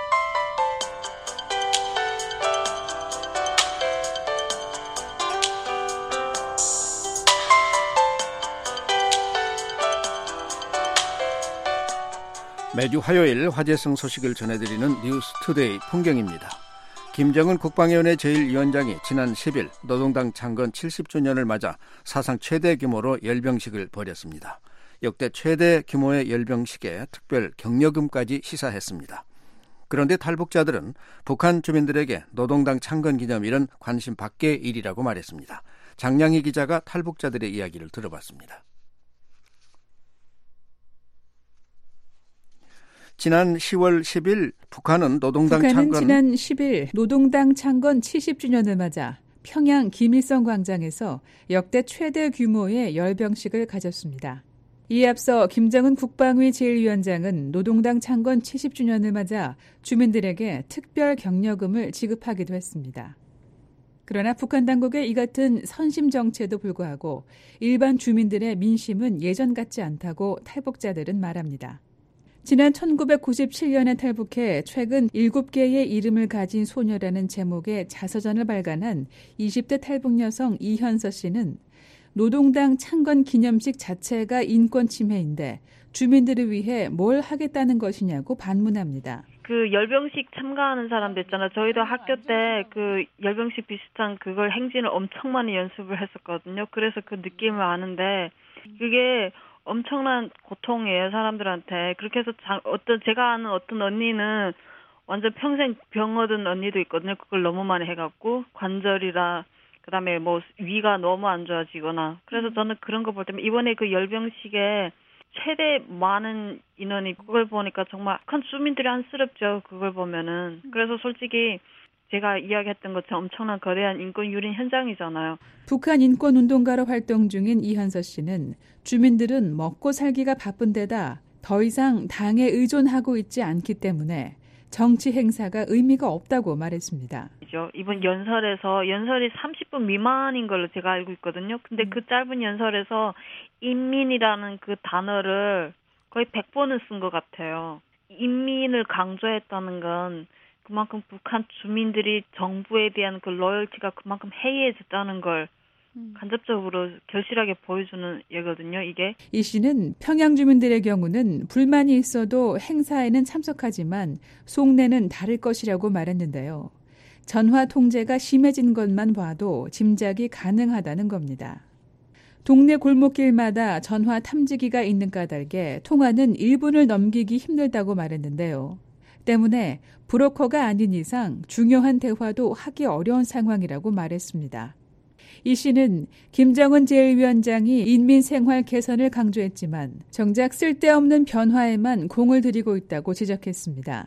매주 화요일 화제성 소식을 전해드리는 뉴스투데이 풍경입니다. 김정은 국방위원회 제일 위원장이 지난 십 일 노동당 창건 칠십 주년을 맞아 사상 최대 규모로 열병식을 벌였습니다. 역대 최대 규모의 열병식에 특별 격려금까지 시사했습니다. 그런데 탈북자들은 북한 주민들에게 노동당 창건 기념일은 관심 밖의 일이라고 말했습니다. 장량희 기자가 탈북자들의 이야기를 들어봤습니다. 지난 시월 십일 북한은 노동당 북한은 창건 지난 십일 노동당 창건 칠십 주년을 맞아 평양 김일성 광장에서 역대 최대 규모의 열병식을 가졌습니다. 이에 앞서 김정은 국방위 제일 위원장은 노동당 창건 칠십 주년을 맞아 주민들에게 특별 격려금을 지급하기도 했습니다. 그러나 북한 당국의 이 같은 선심 정체에도 불구하고 일반 주민들의 민심은 예전 같지 않다고 탈북자들은 말합니다. 지난 천구백구십칠 년에 탈북해 최근 일곱 개의 이름을 가진 소녀라는 제목의 자서전을 발간한 이십 대 탈북 여성 이현서 씨는 노동당 창건 기념식 자체가 인권 침해인데 주민들을 위해 뭘 하겠다는 것이냐고 반문합니다. 그 열병식 참가하는 사람들 있잖아요. 저희도 학교 때 그 열병식 비슷한 그걸 행진을 엄청 많이 연습을 했었거든요. 그래서 그 느낌을 아는데 그게 엄청난 고통이에요, 사람들한테. 그렇게 해서 자, 어떤 제가 아는 어떤 언니는 완전 평생 병 얻은 언니도 있거든요. 그걸 너무 많이 해갖고 관절이라 그다음에 뭐 위가 너무 안 좋아지거나. 그래서 저는 그런 거 볼 때면 이번에 그 열병식에 최대 많은 인원이 그걸 보니까 정말 큰 주민들이 안쓰럽죠. 그걸 보면은. 그래서 솔직히 제가 이야기했던 것처럼 엄청난 거대한 인권 유린 현장이잖아요. 북한 인권운동가로 활동 중인 이현서 씨는 주민들은 먹고 살기가 바쁜 데다 더 이상 당에 의존하고 있지 않기 때문에 정치 행사가 의미가 없다고 말했습니다. 이번 연설에서 연설이 삼십 분 미만인 걸로 제가 알고 있거든요. 근데 그 짧은 연설에서 인민이라는 그 단어를 거의 백 번은 쓴 것 같아요. 인민을 강조했다는 건 그만큼 북한 주민들이 정부에 대한 그 로열티가 그만큼 해이해졌다는 걸 간접적으로 결실하게 보여주는 예거든요, 이게. 이 씨는 평양 주민들의 경우는 불만이 있어도 행사에는 참석하지만 속내는 다를 것이라고 말했는데요. 전화 통제가 심해진 것만 봐도 짐작이 가능하다는 겁니다. 동네 골목길마다 전화 탐지기가 있는 까닭에 통화는 일 분을 넘기기 힘들다고 말했는데요. 때문에 브로커가 아닌 이상 중요한 대화도 하기 어려운 상황이라고 말했습니다. 이 씨는 김정은 제일 위원장이 인민 생활 개선을 강조했지만 정작 쓸데없는 변화에만 공을 들이고 있다고 지적했습니다.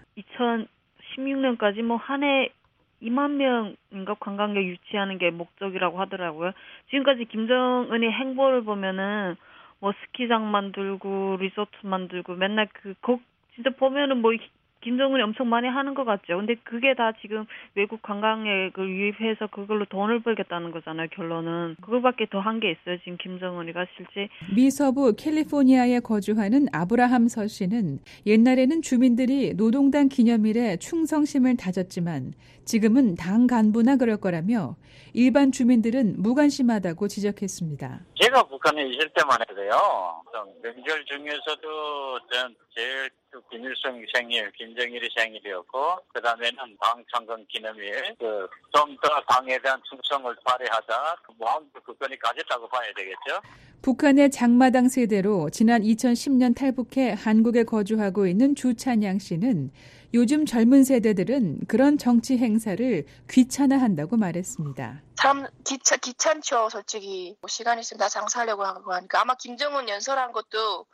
이천십육 년까지 뭐 한 해 이만 명인가 관광객 유치하는 게 목적이라고 하더라고요. 지금까지 김정은의 행보를 보면은 뭐 스키장 만들고 리조트 만들고 맨날 그 곡 진짜 보면은 뭐 김정은이 엄청 많이 하는 것 같죠. 근데 그게 다 지금 외국 관광객을 유입해서 그걸로 돈을 벌겠다는 거잖아요, 결론은. 그거밖에 더 한 게 있어요, 지금 김정은이가 실제. 미 서부 캘리포니아에 거주하는 아브라함 서 씨는 옛날에는 주민들이 노동당 기념일에 충성심을 다졌지만 지금은 당 간부나 그럴 거라며 일반 주민들은 무관심하다고 지적했습니다. 제가 북한에 있을 때만 해도요. 명절 중에서도 전 제일 김일성 생일, 김정일이 생일이었고 그 다음에는 당 창건 기념일, 그 좀 더 당에 대한 충성을 발휘하자 마음도 굳건히 가졌다고 봐야 되겠죠. 북한의 장마당 세대로 지난 이천십 년 탈북해 한국에 거주하고 있는 주찬양 씨는 요즘 젊은 세대들은 그런 정치 행사를 귀찮아한다고 말했습니다. 참 귀찮, 귀찮죠, 솔직히. 시간 있으면 다 장사하려고 하고 하니까. 아마 김정은 연설한 것도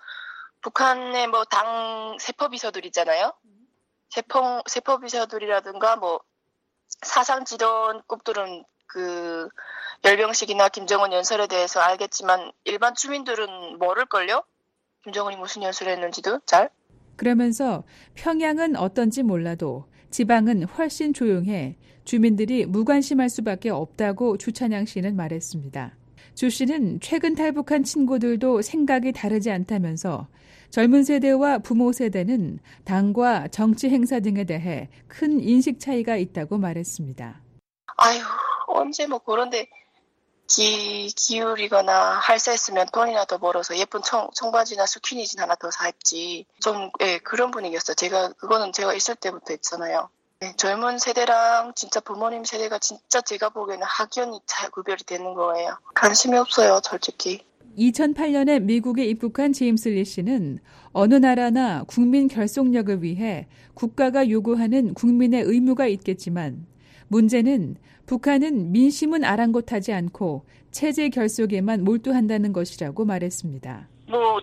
북한의 뭐 당 세포비서들 있잖아요. 세포, 세포비서들이라든가 뭐 사상 지도급들은 그 열병식이나 김정은 연설에 대해서 알겠지만 일반 주민들은 모를걸요? 김정은이 무슨 연설을 했는지도 잘? 그러면서 평양은 어떤지 몰라도 지방은 훨씬 조용해 주민들이 무관심할 수밖에 없다고 주찬양 씨는 말했습니다. 주 씨는 최근 탈북한 친구들도 생각이 다르지 않다면서 젊은 세대와 부모 세대는 당과 정치 행사 등에 대해 큰 인식 차이가 있다고 말했습니다. 아유, 언제 뭐 그런데 기, 기울이거나 할 수 있으면 돈이나 더 벌어서 예쁜 청, 청바지나 스키니진 하나 더 사입지. 좀, 예, 그런 분위기였어요. 제가, 그거는 제가 있을 때부터 있잖아요. 네, 젊은 세대랑 진짜 부모님 세대가 진짜 제가 보기에는 확연히 잘 구별이 되는 거예요. 관심이 없어요, 솔직히. 이천팔 년에 미국에 입국한 제임스 리 씨는 어느 나라나 국민 결속력을 위해 국가가 요구하는 국민의 의무가 있겠지만 문제는 북한은 민심은 아랑곳하지 않고 체제 결속에만 몰두한다는 것이라고 말했습니다. 뭐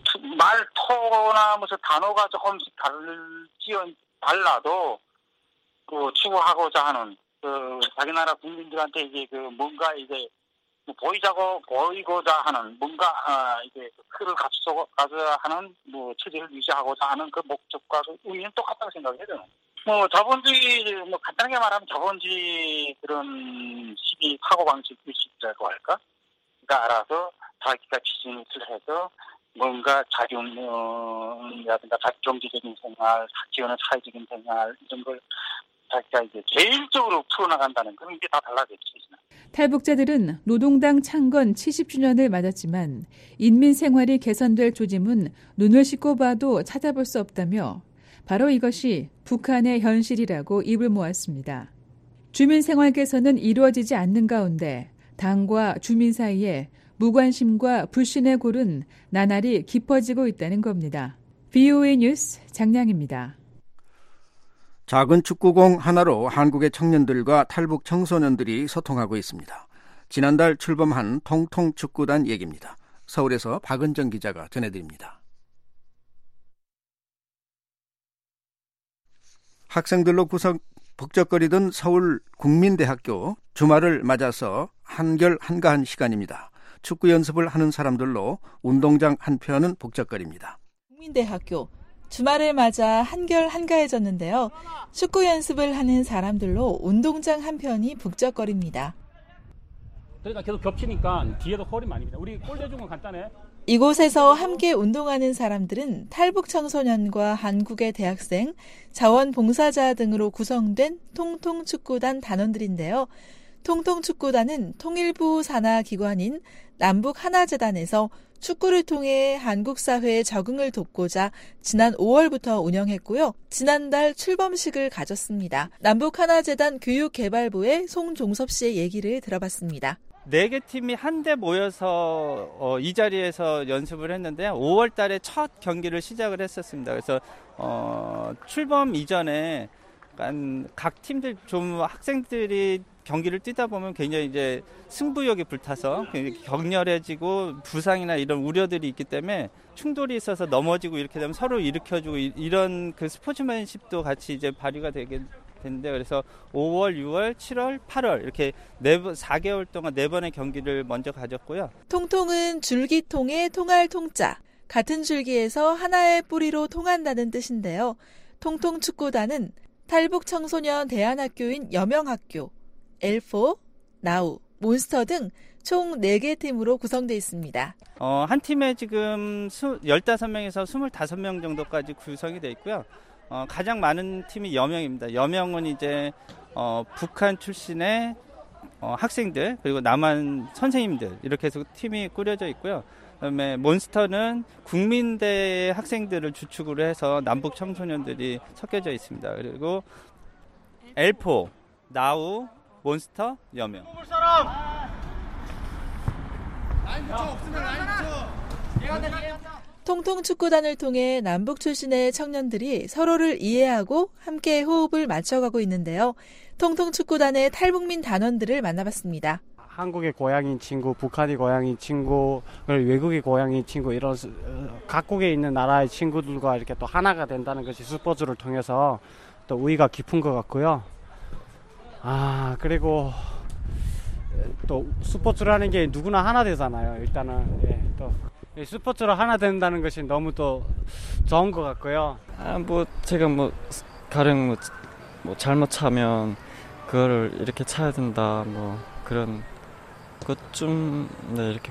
말토나 무슨 단어가 조금씩 달지 달라도 그 추구하고자 하는 그 자기 나라 국민들한테 이제 그 뭔가 이제 보이자고 보이고자 하는 뭔가 아 이제 틀을 갖춰가자 하는 뭐 체제를 유지하고자 하는 그 목적과 그 의미는 똑같다고 생각해요. 저는. 뭐 자본주의 뭐 간단하게 말하면 자본주의 그런 시기 사고 방식 의식이라고 할까? 그러니까 알아서 자기가 비즈니스를 해서 뭔가 자기운이라든가 자기 경제적인 생활, 지원의 사회적인 생활 이런 걸 자기가 이제 개인적으로 풀어나간다는 그런 게 다 달라졌죠. 탈북자들은 노동당 창건 칠십 주년을 맞았지만 인민 생활이 개선될 조짐은 눈을 씻고 봐도 찾아볼 수 없다며 바로 이것이 북한의 현실이라고 입을 모았습니다. 주민 생활 개선은 이루어지지 않는 가운데 당과 주민 사이에 무관심과 불신의 골은 나날이 깊어지고 있다는 겁니다. 브이오에이 뉴스 장량입니다. 작은 축구공 하나로 한국의 청년들과 탈북 청소년들이 소통하고 있습니다. 지난달 출범한 통통축구단 얘기입니다. 서울에서 박은정 기자가 전해드립니다. 학생들로 구석 북적거리던 서울 국민대학교 주말을 맞아서 한결 한가한 시간입니다. 축구 연습을 하는 사람들로 운동장 한편은 북적거립니다. 국민대학교 주말을 맞아 한결 한가해졌는데요. 축구 연습을 하는 사람들로 운동장 한편이 북적거립니다. 그러니까 계속 겹치니까 뒤에도 홀이 많이 니다. 우리 골 내준 건 간단해. 이곳에서 함께 운동하는 사람들은 탈북 청소년과 한국의 대학생, 자원봉사자 등으로 구성된 통통축구단 단원들인데요. 통통축구단은 통일부 산하 기관인 남북하나재단에서 축구를 통해 한국 사회에 적응을 돕고자 지난 오월부터 운영했고요. 지난달 출범식을 가졌습니다. 남북하나재단 교육개발부의 송종섭 씨의 얘기를 들어봤습니다. 네 개 팀이 한데 모여서 어, 이 자리에서 연습을 했는데 오월 달에 첫 경기를 시작을 했었습니다. 그래서 어, 출범 이전에 각 팀들 좀 학생들이 경기를 뛰다 보면 굉장히 이제 승부욕이 불타서 격렬해지고 부상이나 이런 우려들이 있기 때문에 충돌이 있어서 넘어지고 이렇게 되면 서로 일으켜주고 이런 그 스포츠맨십도 같이 이제 발휘가 되게 되는데 그래서 오월, 유월, 칠월, 팔월 이렇게 네 번, 사 개월 동안 네 번의 경기를 먼저 가졌고요. 통통은 줄기통의 통할 통자, 같은 줄기에서 하나의 뿌리로 통한다는 뜻인데요. 통통축구단은 탈북 청소년 대안학교인 여명학교, 엘포, 나우, 몬스터 등 총 네 개 팀으로 구성되어 있습니다. 어, 한 팀에 지금 열다섯 명에서 스물다섯 명 정도까지 구성이 되어 있고요. 어, 가장 많은 팀이 여명입니다. 여명은 이제 어, 북한 출신의 어, 학생들 그리고 남한 선생님들 이렇게 해서 팀이 꾸려져 있고요. 그다음에 몬스터는 국민대 학생들을 주축으로 해서 남북 청소년들이 섞여져 있습니다. 그리고 엘포, 나우, 몬스터, 여명. 통통축구단을 통해 남북 출신의 청년들이 서로를 이해하고 함께 호흡을 맞춰가고 있는데요. 통통축구단의 탈북민 단원들을 만나봤습니다. 한국의 고향인 친구, 북한이 고향인 친구, 외국의 고향인 친구 이런 각국에 있는 나라의 친구들과 이렇게 또 하나가 된다는 것이 스포츠를 통해서 또 우위가 깊은 것 같고요. 아 그리고 또 스포츠라는 게 누구나 하나 되잖아요. 일단은 예, 또 스포츠로 하나 된다는 것이 너무 또 좋은 것 같고요. 아, 뭐 제가 뭐 가령 뭐, 뭐 잘못 차면 그거를 이렇게 차야 된다 뭐 그런 것 좀 네, 이렇게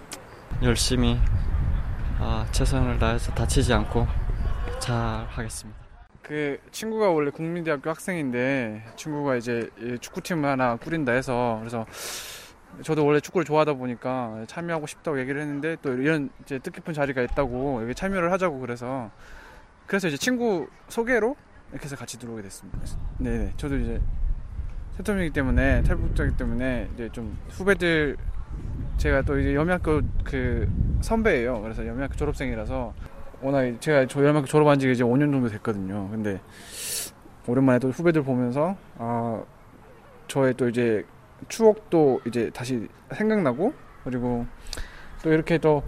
열심히 아, 최선을 다해서 다치지 않고 잘 하겠습니다. 그 친구가 원래 국민대학교 학생인데 친구가 이제 축구팀을 하나 꾸린다 해서 그래서 저도 원래 축구를 좋아하다 보니까 참여하고 싶다고 얘기를 했는데 또 이런 이제 뜻깊은 자리가 있다고 여기 참여를 하자고 그래서 그래서 이제 친구 소개로 이렇게 해서 같이 들어오게 됐습니다. 네네. 저도 이제 세톰이기 때문에 탈북자이기 때문에 이제 좀 후배들 제가 또 이제 여미학교 그 선배예요. 그래서 여미학교 졸업생이라서 워낙 제가 저 여미학교 졸업한 지 이제 오 년 정도 됐거든요. 근데 오랜만에 또 후배들 보면서 아 저의 또 이제 추억도 이제 다시 생각나고 그리고 또 이렇게 또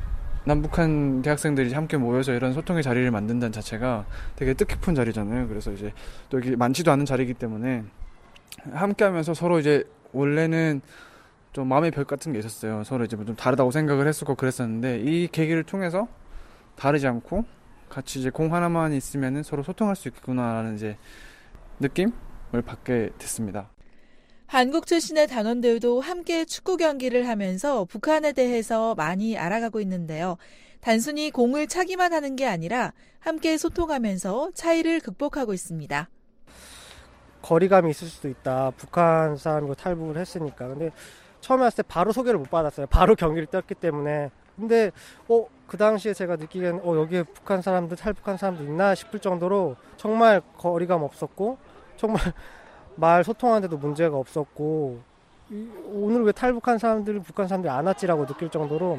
남북한 대학생들이 함께 모여서 이런 소통의 자리를 만든다는 자체가 되게 뜻깊은 자리잖아요. 그래서 이제 또 이게 많지도 않은 자리이기 때문에 함께 하면서 서로 이제 원래는 좀 마음의 벽 같은 게 있었어요. 서로 이제 좀 다르다고 생각을 했었고 그랬었는데 이 계기를 통해서 다르지 않고 같이 이제 공 하나만 있으면은 서로 소통할 수 있겠구나라는 이제 느낌을 받게 됐습니다. 한국 출신의 단원들도 함께 축구 경기를 하면서 북한에 대해서 많이 알아가고 있는데요. 단순히 공을 차기만 하는 게 아니라 함께 소통하면서 차이를 극복하고 있습니다. 거리감이 있을 수도 있다. 북한 사람이고 탈북을 했으니까. 근데 처음에 왔을 때 바로 소개를 못 받았어요. 바로 경기를 뛰었기 때문에. 근데 어, 그 당시에 제가 느끼기에는 어, 여기에 북한 사람들, 탈북한 사람들 있나 싶을 정도로 정말 거리감 없었고 정말 말 소통하는데도 문제가 없었고 오늘 왜 탈북한 사람들이 북한 사람들이 안 왔지라고 느낄 정도로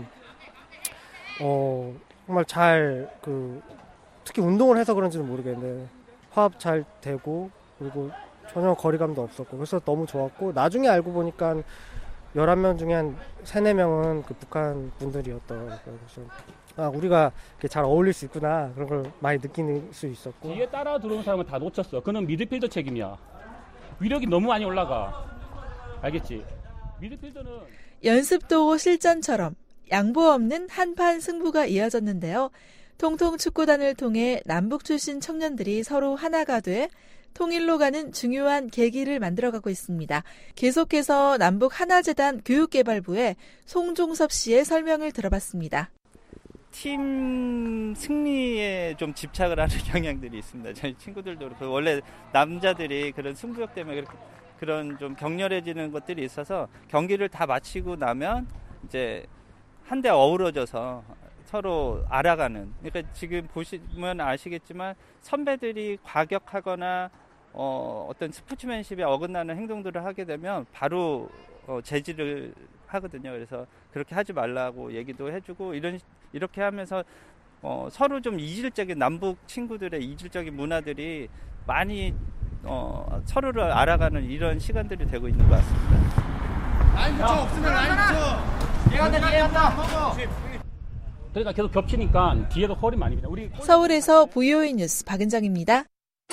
어, 정말 잘 그 특히 운동을 해서 그런지는 모르겠는데 화합 잘 되고 그리고 전혀 거리감도 없었고 그래서 너무 좋았고 나중에 알고 보니까 열한 명 중에 한 세네 명은 그 북한 분들이었더라고요. 그래서 아, 우리가 이렇게 잘 어울릴 수 있구나 그런 걸 많이 느낄 수 있었고 뒤에 따라 들어온 사람은 다 놓쳤어. 그는 미드필더 책임이야. 위력이 너무 많이 올라가. 알겠지? 미드필더는 연습도 실전처럼 양보 없는 한판 승부가 이어졌는데요. 통통 축구단을 통해 남북 출신 청년들이 서로 하나가 돼 통일로 가는 중요한 계기를 만들어가고 있습니다. 계속해서 남북 하나재단 교육개발부의 송종섭 씨의 설명을 들어봤습니다. 팀 승리에 좀 집착을 하는 경향들이 있습니다. 저희 친구들도 그렇고 원래 남자들이 그런 승부욕 때문에 그렇게 그런 좀 격렬해지는 것들이 있어서 경기를 다 마치고 나면 이제 한데 어우러져서 서로 알아가는. 그러니까 지금 보시면 아시겠지만 선배들이 과격하거나 어, 어떤 스포츠맨십에 어긋나는 행동들을 하게 되면 바로 어, 제지를 하거든요. 그래서 그렇게 하지 말라고 얘기도 해주고 이런 이렇게 하면서 어, 서로 좀 이질적인 남북 친구들의 이질적인 문화들이 많이 어, 서로를 알아가는 이런 시간들이 되고 있는 것 같습니다. 라인 붙여 없으면 라인 붙여. 얘한다 얘한다. 그러니까 계속 겹치니까 뒤에도 헐이 많이 니다. 우리 서울에서 브이오에이 뉴스 박은정입니다.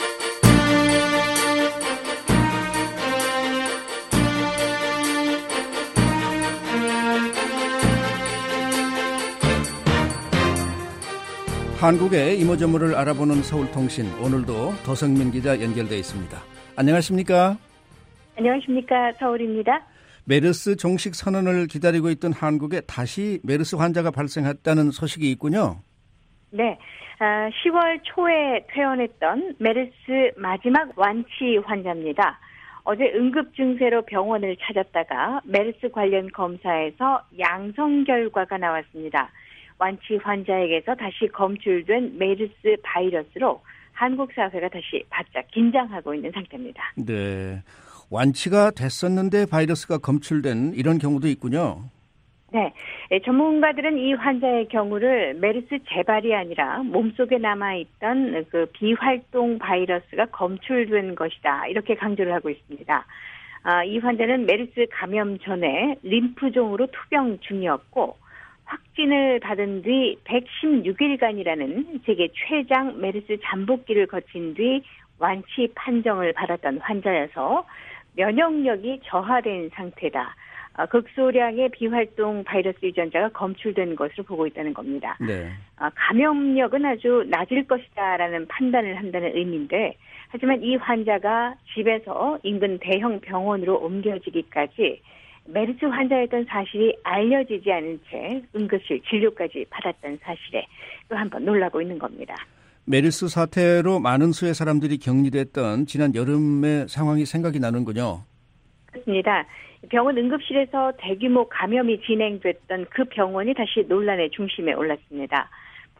한국의 이모저모를 알아보는 서울통신 오늘도 도성민 기자 연결돼 있습니다. 안녕하십니까? 안녕하십니까? 서울입니다. 메르스 종식 선언을 기다리고 있던 한국에 다시 메르스 환자가 발생했다는 소식이 있군요. 네. 시월 초에 퇴원했던 메르스 마지막 완치 환자입니다. 어제 응급 증세로 병원을 찾았다가 메르스 관련 검사에서 양성 결과가 나왔습니다. 완치 환자에게서 다시 검출된 메르스 바이러스로 한국 사회가 다시 바짝 긴장하고 있는 상태입니다. 네. 완치가 됐었는데 바이러스가 검출된 이런 경우도 있군요. 네. 전문가들은 이 환자의 경우를 메르스 재발이 아니라 몸속에 남아있던 그 비활동 바이러스가 검출된 것이다. 이렇게 강조를 하고 있습니다. 아, 이 환자는 메르스 감염 전에 림프종으로 투병 중이었고 확진을 받은 뒤 백십육 일간이라는 세계 최장 메르스 잠복기를 거친 뒤 완치 판정을 받았던 환자여서 면역력이 저하된 상태다. 극소량의 비활동 바이러스 유전자가 검출된 것으로 보고 있다는 겁니다. 네. 감염력은 아주 낮을 것이다라는 판단을 한다는 의미인데, 하지만 이 환자가 집에서 인근 대형 병원으로 옮겨지기까지 메르스 환자였던 사실이 알려지지 않은 채 응급실 진료까지 받았다는 사실에 또 한 번 놀라고 있는 겁니다. 메르스 사태로 많은 수의 사람들이 격리됐던 지난 여름의 상황이 생각이 나는군요. 그렇습니다. 병원 응급실에서 대규모 감염이 진행됐던 그 병원이 다시 논란의 중심에 올랐습니다.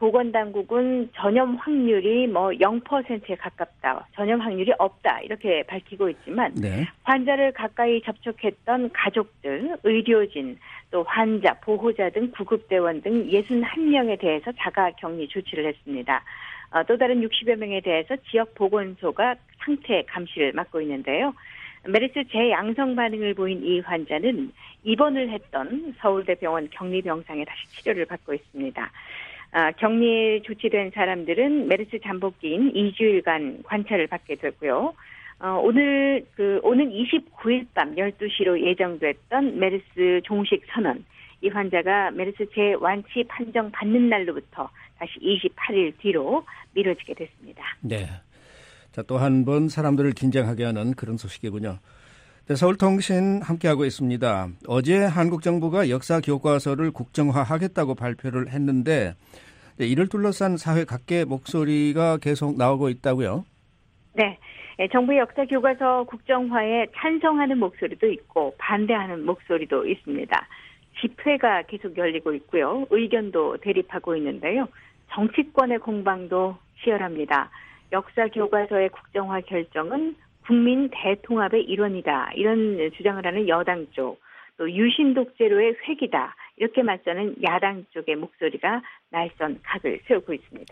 보건당국은 전염 확률이 뭐 영 퍼센트에 가깝다, 전염 확률이 없다 이렇게 밝히고 있지만 네. 환자를 가까이 접촉했던 가족들, 의료진, 또 환자, 보호자 등 구급대원 등 육십일 명에 대해서 자가격리 조치를 했습니다. 어, 또 다른 육십여 명에 대해서 지역보건소가 상태 감시를 맡고 있는데요. 메르스 재양성 반응을 보인 이 환자는 입원을 했던 서울대병원 격리병상에 다시 치료를 받고 있습니다. 아, 격리에 조치된 사람들은 메르스 잠복기인 이 주일간 관찰을 받게 되고요. 어, 오늘 그 오는 이십구 일 밤 열두 시로 예정됐던 메르스 종식 선언, 이 환자가 메르스 재완치 판정 받는 날로부터 다시 이십팔 일 뒤로 미뤄지게 됐습니다. 네. 자, 또 한 번 사람들을 긴장하게 하는 그런 소식이군요. 네, 서울통신 함께하고 있습니다. 어제 한국 정부가 역사 교과서를 국정화하겠다고 발표를 했는데 네, 이를 둘러싼 사회 각계의 목소리가 계속 나오고 있다고요? 네. 정부의 역사 교과서 국정화에 찬성하는 목소리도 있고 반대하는 목소리도 있습니다. 집회가 계속 열리고 있고요. 의견도 대립하고 있는데요. 정치권의 공방도 치열합니다. 역사 교과서의 국정화 결정은 국민 대통합의 일원이다, 이런 주장을 하는 여당 쪽, 또 유신 독재로의 획이다, 이렇게 맞서는 야당 쪽의 목소리가 날선 각을 세우고 있습니다.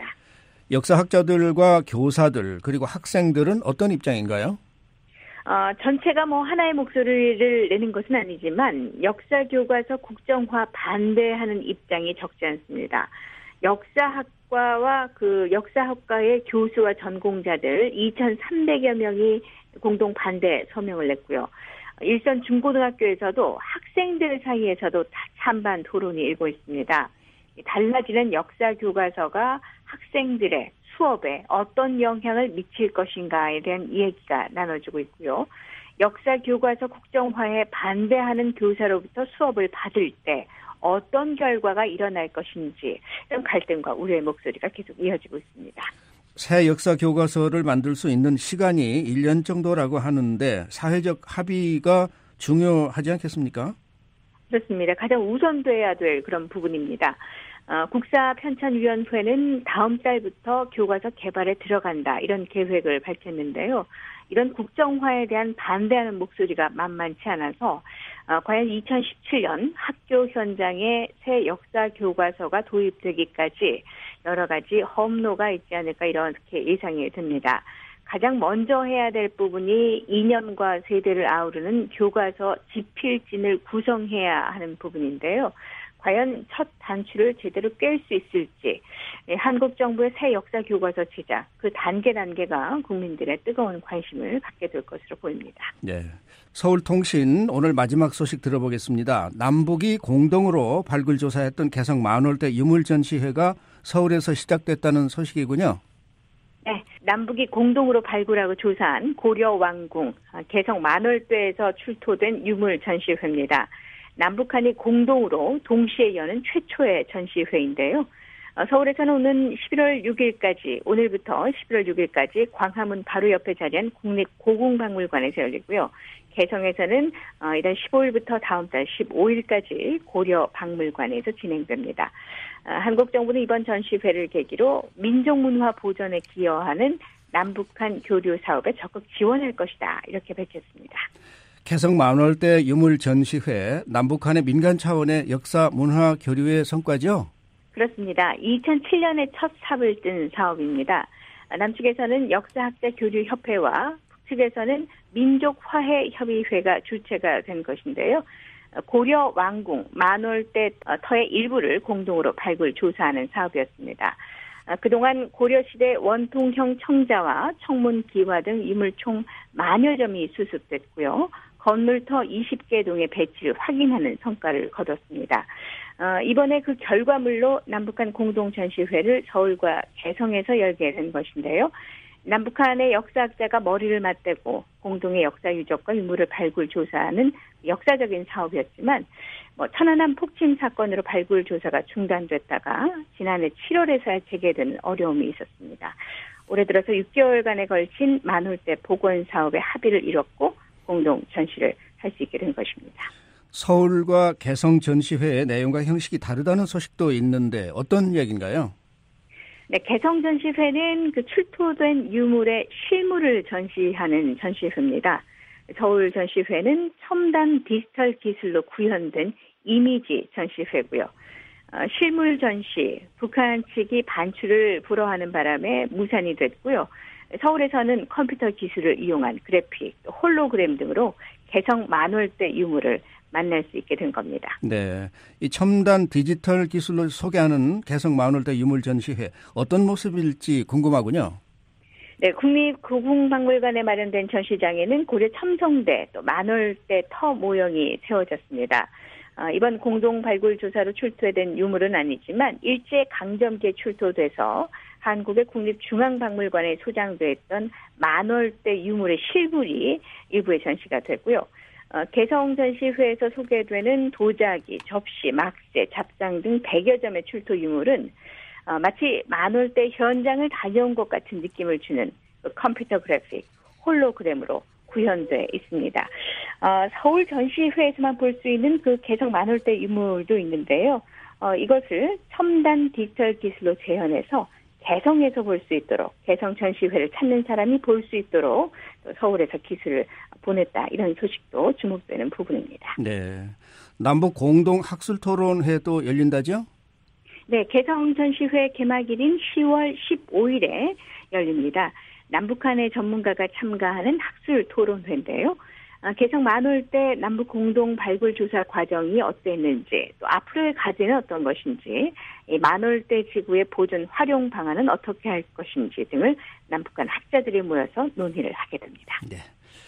역사학자들과 교사들 그리고 학생들은 어떤 입장인가요? 어, 전체가 뭐 하나의 목소리를 내는 것은 아니지만 역사 교과서 국정화 반대하는 입장이 적지 않습니다. 역사학과와 그 역사학과의 교수와 전공자들 이천삼백여 명이 공동 반대 서명을 냈고요. 일선 중고등학교에서도 학생들 사이에서도 찬반 토론이 일고 있습니다. 달라지는 역사 교과서가 학생들의 수업에 어떤 영향을 미칠 것인가에 대한 이야기가 나눠지고 있고요. 역사 교과서 국정화에 반대하는 교사로부터 수업을 받을 때 어떤 결과가 일어날 것인지 이런 갈등과 우려의 목소리가 계속 이어지고 있습니다. 새 역사 교과서를 만들 수 있는 시간이 일 년 정도라고 하는데 사회적 합의가 중요하지 않겠습니까? 그렇습니다. 가장 우선돼야 될 그런 부분입니다. 어, 국사편찬위원회는 다음 달부터 교과서 개발에 들어간다, 이런 계획을 밝혔는데요. 이런 국정화에 대한 반대하는 목소리가 만만치 않아서 어, 과연 이천십칠 년 학교 현장에 새 역사 교과서가 도입되기까지 여러 가지 험로가 있지 않을까, 이렇게 예상이 됩니다. 가장 먼저 해야 될 부분이 이념과 세대를 아우르는 교과서 집필진을 구성해야 하는 부분인데요. 과연 첫 단추를 제대로 꿰일 수 있을지, 한국 정부의 새 역사 교과서 제작, 그 단계 단계가 국민들의 뜨거운 관심을 받게 될 것으로 보입니다. 네, 서울통신 오늘 마지막 소식 들어보겠습니다. 남북이 공동으로 발굴조사했던 개성 만월대 유물전시회가 서울에서 시작됐다는 소식이군요. 네, 남북이 공동으로 발굴하고 조사한 고려 왕궁 개성 만월대에서 출토된 유물 전시회입니다. 남북한이 공동으로 동시에 여는 최초의 전시회인데요. 서울에서는 오는 십일월 육일까지, 오늘부터 십일월 육일까지 광화문 바로 옆에 자리한 국립고궁박물관에서 열리고요. 개성에서는 이달 십오일부터 다음 달 십오일까지 고려박물관에서 진행됩니다. 한국 정부는 이번 전시회를 계기로 민족문화 보존에 기여하는 남북한 교류 사업에 적극 지원할 것이다, 이렇게 밝혔습니다. 개성 만월대 유물 전시회, 남북한의 민간 차원의 역사 문화 교류의 성과죠? 그렇습니다. 이천칠 년에 첫 삽을 뜬 사업입니다. 남측에서는 역사학자 교류협회와 북측에서는 민족화해협의회가 주체가 된 것인데요. 고려 왕궁 만월대 터의 일부를 공동으로 발굴 조사하는 사업이었습니다. 그동안 고려시대 원통형 청자와 청문 기화 등 유물 총 만여 점이 수습됐고요. 건물터 이십 개 동의 배치를 확인하는 성과를 거뒀습니다. 어, 이번에 그 결과물로 남북한 공동전시회를 서울과 개성에서 열게 된 것인데요. 남북한의 역사학자가 머리를 맞대고 공동의 역사 유적과 유물을 발굴 조사하는 역사적인 사업이었지만 뭐 천안함 폭침 사건으로 발굴 조사가 중단됐다가 지난해 칠월에서야 재개되는 어려움이 있었습니다. 올해 들어서 육 개월간에 걸친 만홀대 복원 사업에 합의를 이뤘고 공동 전시를 할 수 있게 된 것입니다. 서울과 개성 전시회의 내용과 형식이 다르다는 소식도 있는데 어떤 얘기인가요? 네, 개성 전시회는 그 출토된 유물의 실물을 전시하는 전시회입니다. 서울 전시회는 첨단 디지털 기술로 구현된 이미지 전시회고요. 어, 실물 전시, 북한 측이 반출을 불허하는 바람에 무산이 됐고요. 서울에서는 컴퓨터 기술을 이용한 그래픽, 홀로그램 등으로 개성 만월대 유물을 만날 수 있게 된 겁니다. 네, 이 첨단 디지털 기술로 소개하는 개성 만월대 유물 전시회 어떤 모습일지 궁금하군요. 네, 국립고궁박물관에 마련된 전시장에는 고려 첨성대 또 만월대 터 모형이 세워졌습니다. 어, 이번 공동 발굴 조사로 출토된 유물은 아니지만 일제 강점기에 출토돼서 한국의 국립중앙박물관에 소장돼 있던 만월대 유물의 실물이 일부에 전시가 되고요. 어, 개성 전시회에서 소개되는 도자기, 접시, 막대, 잡상 등 백여 점의 출토 유물은 어, 마치 만월대 현장을 다녀온 것 같은 느낌을 주는 그 컴퓨터 그래픽, 홀로그램으로 구현돼 있습니다. 어, 서울 전시회에서만 볼 수 있는 그 개성 만월대 유물도 있는데요. 어, 이것을 첨단 디지털 기술로 재현해서 개성에서 볼 수 있도록, 개성 전시회를 찾는 사람이 볼 수 있도록 또 서울에서 기술을 보냈다, 이런 소식도 주목되는 부분입니다. 네, 남북 공동 학술 토론회도 열린다죠? 네, 개성 전시회 개막일인 시월 십오일에 열립니다. 남북한의 전문가가 참가하는 학술 토론회인데요. 개성 만월대 남북 공동 발굴 조사 과정이 어땠는지, 또 앞으로의 과제는 어떤 것인지, 이 만월대 지구의 보존 활용 방안은 어떻게 할 것인지 등을 남북한 학자들이 모여서 논의를 하게 됩니다. 네.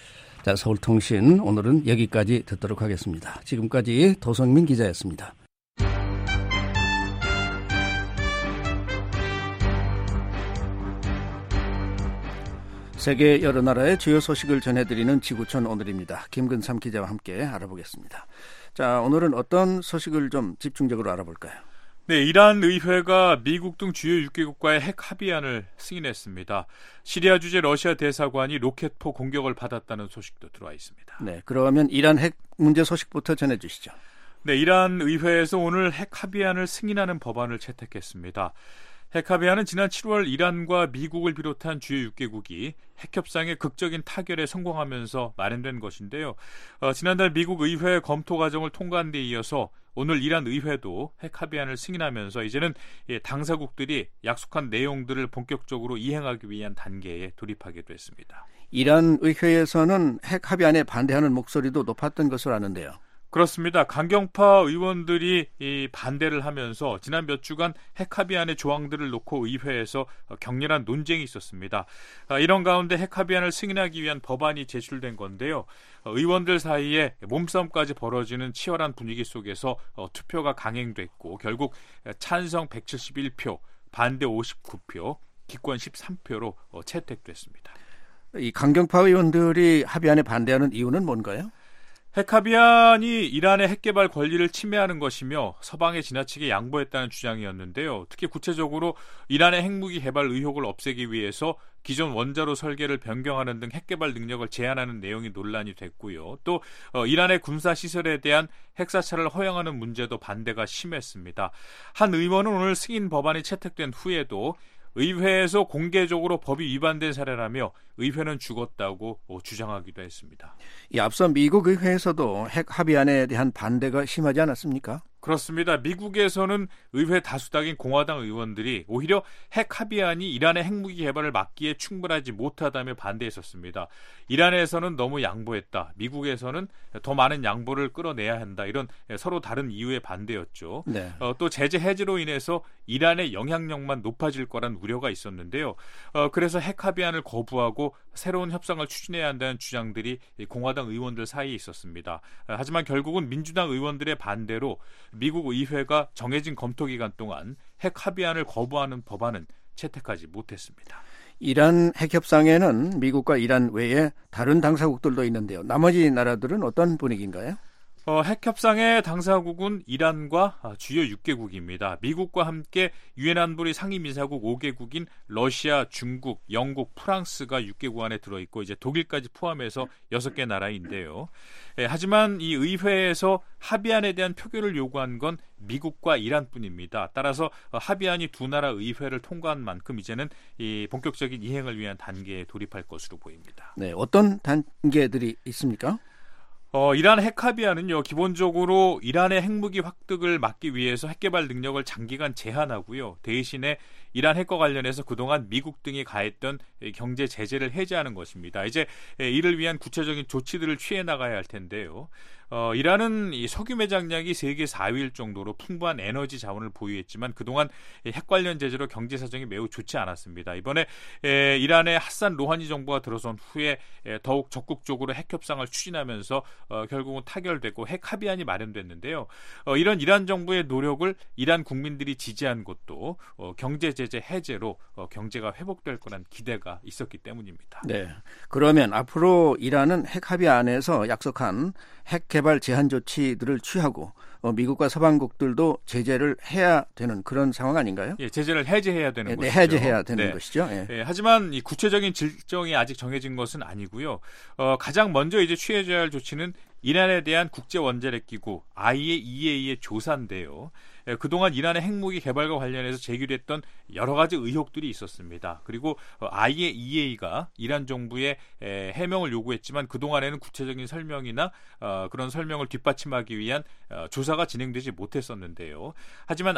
자, 서울통신 오늘은 여기까지 듣도록 하겠습니다. 지금까지 도성민 기자였습니다. 세계 여러 나라의 주요 소식을 전해드리는 지구촌 오늘입니다. 김근삼 기자와 함께 알아보겠습니다. 자, 오늘은 어떤 소식을 좀 집중적으로 알아볼까요? 네, 이란 의회가 미국 등 주요 육 개국과의 핵 합의안을 승인했습니다. 시리아 주재 러시아 대사관이 로켓포 공격을 받았다는 소식도 들어와 있습니다. 네, 그러면 이란 핵 문제 소식부터 전해주시죠. 네, 이란 의회에서 오늘 핵 합의안을 승인하는 법안을 채택했습니다. 핵 합의안은 지난 칠월 이란과 미국을 비롯한 주요 육 개국이 핵협상의 극적인 타결에 성공하면서 마련된 것인데요. 어, 지난달 미국 의회 검토 과정을 통과한 데 이어서 오늘 이란 의회도 핵 합의안을 승인하면서 이제는 당사국들이 약속한 내용들을 본격적으로 이행하기 위한 단계에 돌입하게 됐습니다. 이란 의회에서는 핵 합의안에 반대하는 목소리도 높았던 것으로 아는데요. 그렇습니다. 강경파 의원들이 이 반대를 하면서 지난 몇 주간 핵 합의안의 조항들을 놓고 의회에서 격렬한 논쟁이 있었습니다. 이런 가운데 핵 합의안을 승인하기 위한 법안이 제출된 건데요. 의원들 사이에 몸싸움까지 벌어지는 치열한 분위기 속에서 투표가 강행됐고 결국 찬성 백칠십일 표, 반대 오십구 표, 기권 십삼 표로 채택됐습니다. 이 강경파 의원들이 합의안에 반대하는 이유는 뭔가요? 핵 합의안이 이란의 핵개발 권리를 침해하는 것이며 서방에 지나치게 양보했다는 주장이었는데요. 특히 구체적으로 이란의 핵무기 개발 의혹을 없애기 위해서 기존 원자로 설계를 변경하는 등 핵개발 능력을 제한하는 내용이 논란이 됐고요. 또 어, 이란의 군사시설에 대한 핵사찰을 허용하는 문제도 반대가 심했습니다. 한 의원은 오늘 승인 법안이 채택된 후에도 의회에서 공개적으로 법이 위반된 사례라며 의회는 죽었다고 주장하기도 했습니다. 이 앞서 미국 의회에서도 핵 합의안에 대한 반대가 심하지 않았습니까? 그렇습니다. 미국에서는 의회 다수당인 공화당 의원들이 오히려 핵 합의안이 이란의 핵무기 개발을 막기에 충분하지 못하다며 반대했었습니다. 이란에서는 너무 양보했다. 미국에서는 더 많은 양보를 끌어내야 한다. 이런 서로 다른 이유의 반대였죠. 네. 어, 또 제재 해제로 인해서 이란의 영향력만 높아질 거란 우려가 있었는데요. 어, 그래서 핵 합의안을 거부하고 새로운 협상을 추진해야 한다는 주장들이 공화당 의원들 사이에 있었습니다. 어, 하지만 결국은 민주당 의원들의 반대로 미국 의회가 정해진 검토 기간 동안 핵 합의안을 거부하는 법안은 채택하지 못했습니다. 이란 핵협상에는 미국과 이란 외에 다른 당사국들도 있는데요. 나머지 나라들은 어떤 분위기인가요? 어, 핵협상의 당사국은 이란과 주요 육 개국입니다. 미국과 함께 유엔 안보리 상임이사국 오 개국인 러시아, 중국, 영국, 프랑스가 육 개국 안에 들어있고 이제 독일까지 포함해서 여섯 개 나라인데요. 예, 하지만 이 의회에서 합의안에 대한 표결을 요구한 건 미국과 이란뿐입니다. 따라서 합의안이 두 나라 의회를 통과한 만큼 이제는 이 본격적인 이행을 위한 단계에 돌입할 것으로 보입니다. 네, 어떤 단계들이 있습니까? 어, 이란 핵 합의안은요, 기본적으로 이란의 핵무기 확득을 막기 위해서 핵개발 능력을 장기간 제한하고요. 대신에 이란 핵과 관련해서 그동안 미국 등이 가했던 경제 제재를 해제하는 것입니다. 이제 이를 위한 구체적인 조치들을 취해 나가야 할 텐데요. 어, 이란은 이 석유 매장량이 세계 사 위일 정도로 풍부한 에너지 자원을 보유했지만 그동안 핵 관련 제재로 경제 사정이 매우 좋지 않았습니다. 이번에 에, 이란의 하산 로하니 정부가 들어선 후에 에, 더욱 적극적으로 핵 협상을 추진하면서 어, 결국은 타결되고 핵 합의안이 마련됐는데요. 어, 이런 이란 정부의 노력을 이란 국민들이 지지한 것도 어, 경제 제재 해제로 어, 경제가 회복될 거란 기대가 있었기 때문입니다. 네. 그러면 앞으로 이란은 핵 합의안에서 약속한 핵 개발 제한 조치들을 취하고 어, 미국과 서방국들도 제재를 해야 되는 그런 상황 아닌가요? 예, 제재를 해제해야 되는 네, 것이죠. 해제해야 되는 네. 것이죠. 예. 예, 하지만 이 구체적인 일정이 아직 정해진 것은 아니고요. 어, 가장 먼저 이제 취해져야 할 조치는 이란에 대한 국제 원자력 기구 아이에이이에이의 조사인데요. 예, 그동안 이란의 핵무기 개발과 관련해서 제기됐던 여러 가지 의혹들이 있었습니다. 그리고 어, 아이에이이에이가 이란 정부에 에, 해명을 요구했지만 그동안에는 구체적인 설명이나 어, 그런 설명을 뒷받침하기 위한 어, 조사가 진행되지 못했었는데요. 하지만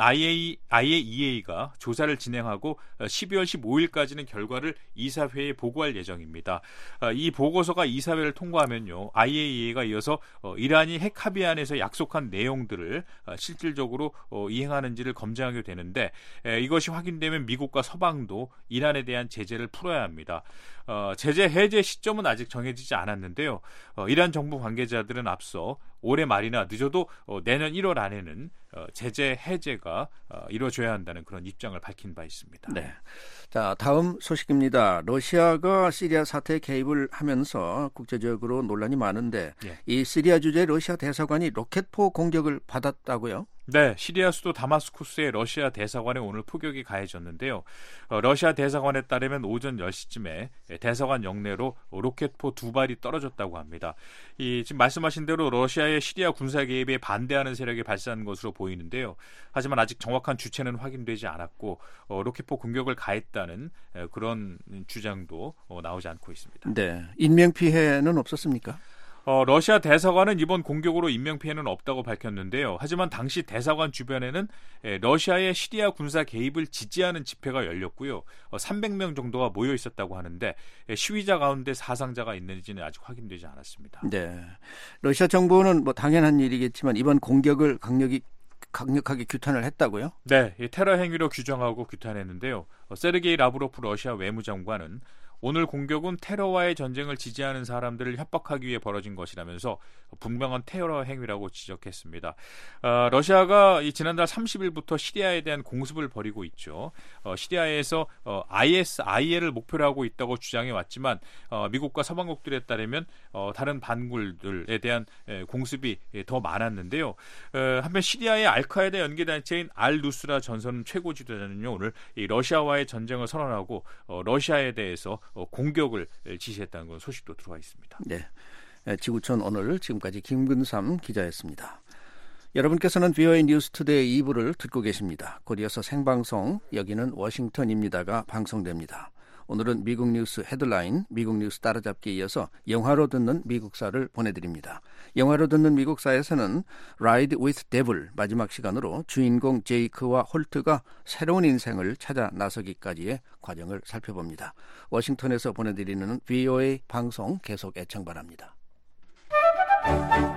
아이에이이에이가 조사를 진행하고 어, 십이월 십오일까지는 결과를 이사회에 보고할 예정입니다. 어, 이 보고서가 이사회를 통과하면요, 아이에이이에이가 이어서 어, 이란이 핵 합의안에서 약속한 내용들을 어, 실질적으로 어, 이행하는지를 검증하게 되는데 에, 이것이 확인되면 미국과 서방도 이란에 대한 제재를 풀어야 합니다. 어, 제재 해제 시점은 아직 정해지지 않았는데요. 어, 이란 정부 관계자들은 앞서 올해 말이나 늦어도 어, 내년 일월 안에는 어, 제재 해제가 어, 이루어져야 한다는 그런 입장을 밝힌 바 있습니다. 네. 자, 다음 소식입니다. 러시아가 시리아 사태에 개입을 하면서 국제적으로 논란이 많은데 예. 이 시리아 주재 러시아 대사관이 로켓포 공격을 받았다고요? 네, 시리아 수도 다마스쿠스의 러시아 대사관에 오늘 포격이 가해졌는데요. 어, 러시아 대사관에 따르면 오전 열 시쯤에 대사관 영내로 로켓포 두 발이 떨어졌다고 합니다. 이 지금 말씀하신 대로 러시아의 시리아 군사 개입에 반대하는 세력이 발사한 것으로 보이는데요. 하지만 아직 정확한 주체는 확인되지 않았고 어, 로켓포 공격을 가했다는 에, 그런 주장도 어, 나오지 않고 있습니다. 네, 인명피해는 없었습니까? 어, 러시아 대사관은 이번 공격으로 인명피해는 없다고 밝혔는데요. 하지만 당시 대사관 주변에는 에, 러시아의 시리아 군사 개입을 지지하는 집회가 열렸고요. 어, 삼백 명 정도가 모여 있었다고 하는데 에, 시위자 가운데 사상자가 있는지는 아직 확인되지 않았습니다. 네, 러시아 정부는 뭐 당연한 일이겠지만 이번 공격을 강력히 강력하게 규탄을 했다고요? 네, 테러 행위로 규정하고 규탄했는데요. 어, 세르게이 라브로프 러시아 외무장관은 오늘 공격은 테러와의 전쟁을 지지하는 사람들을 협박하기 위해 벌어진 것이라면서 분명한 테러 행위라고 지적했습니다. 어, 러시아가 이 지난달 삼십일부터 시리아에 대한 공습을 벌이고 있죠. 어, 시리아에서 어, 아이에스아이엘을 목표로 하고 있다고 주장해 왔지만 어, 미국과 서방국들에 따르면 어, 다른 반굴들에 대한 에, 공습이 에, 더 많았는데요. 어, 한편 시리아의 알카에다 연계단체인 알-누스라 전선 최고 지도자는요, 오늘 이 러시아와의 전쟁을 선언하고 어, 러시아에 대해서 어, 공격을 지시했다는 건 소식도 들어와 있습니다. 네, 지구촌 오늘 지금까지 김근삼 기자였습니다. 여러분께서는 브이오에이 뉴스투데이 이 부를 듣고 계십니다. 곧 이어서 생방송 여기는 워싱턴입니다가 방송됩니다. 오늘은 미국 뉴스 헤드라인, 미국 뉴스 따라잡기에 이어서 영화로 듣는 미국사를 보내드립니다. 영화로 듣는 미국사에서는 Ride with Devil 마지막 시간으로 주인공 제이크와 홀트가 새로운 인생을 찾아 나서기까지의 과정을 살펴봅니다. 워싱턴에서 보내드리는 브이오에이 방송 계속 애청 바랍니다.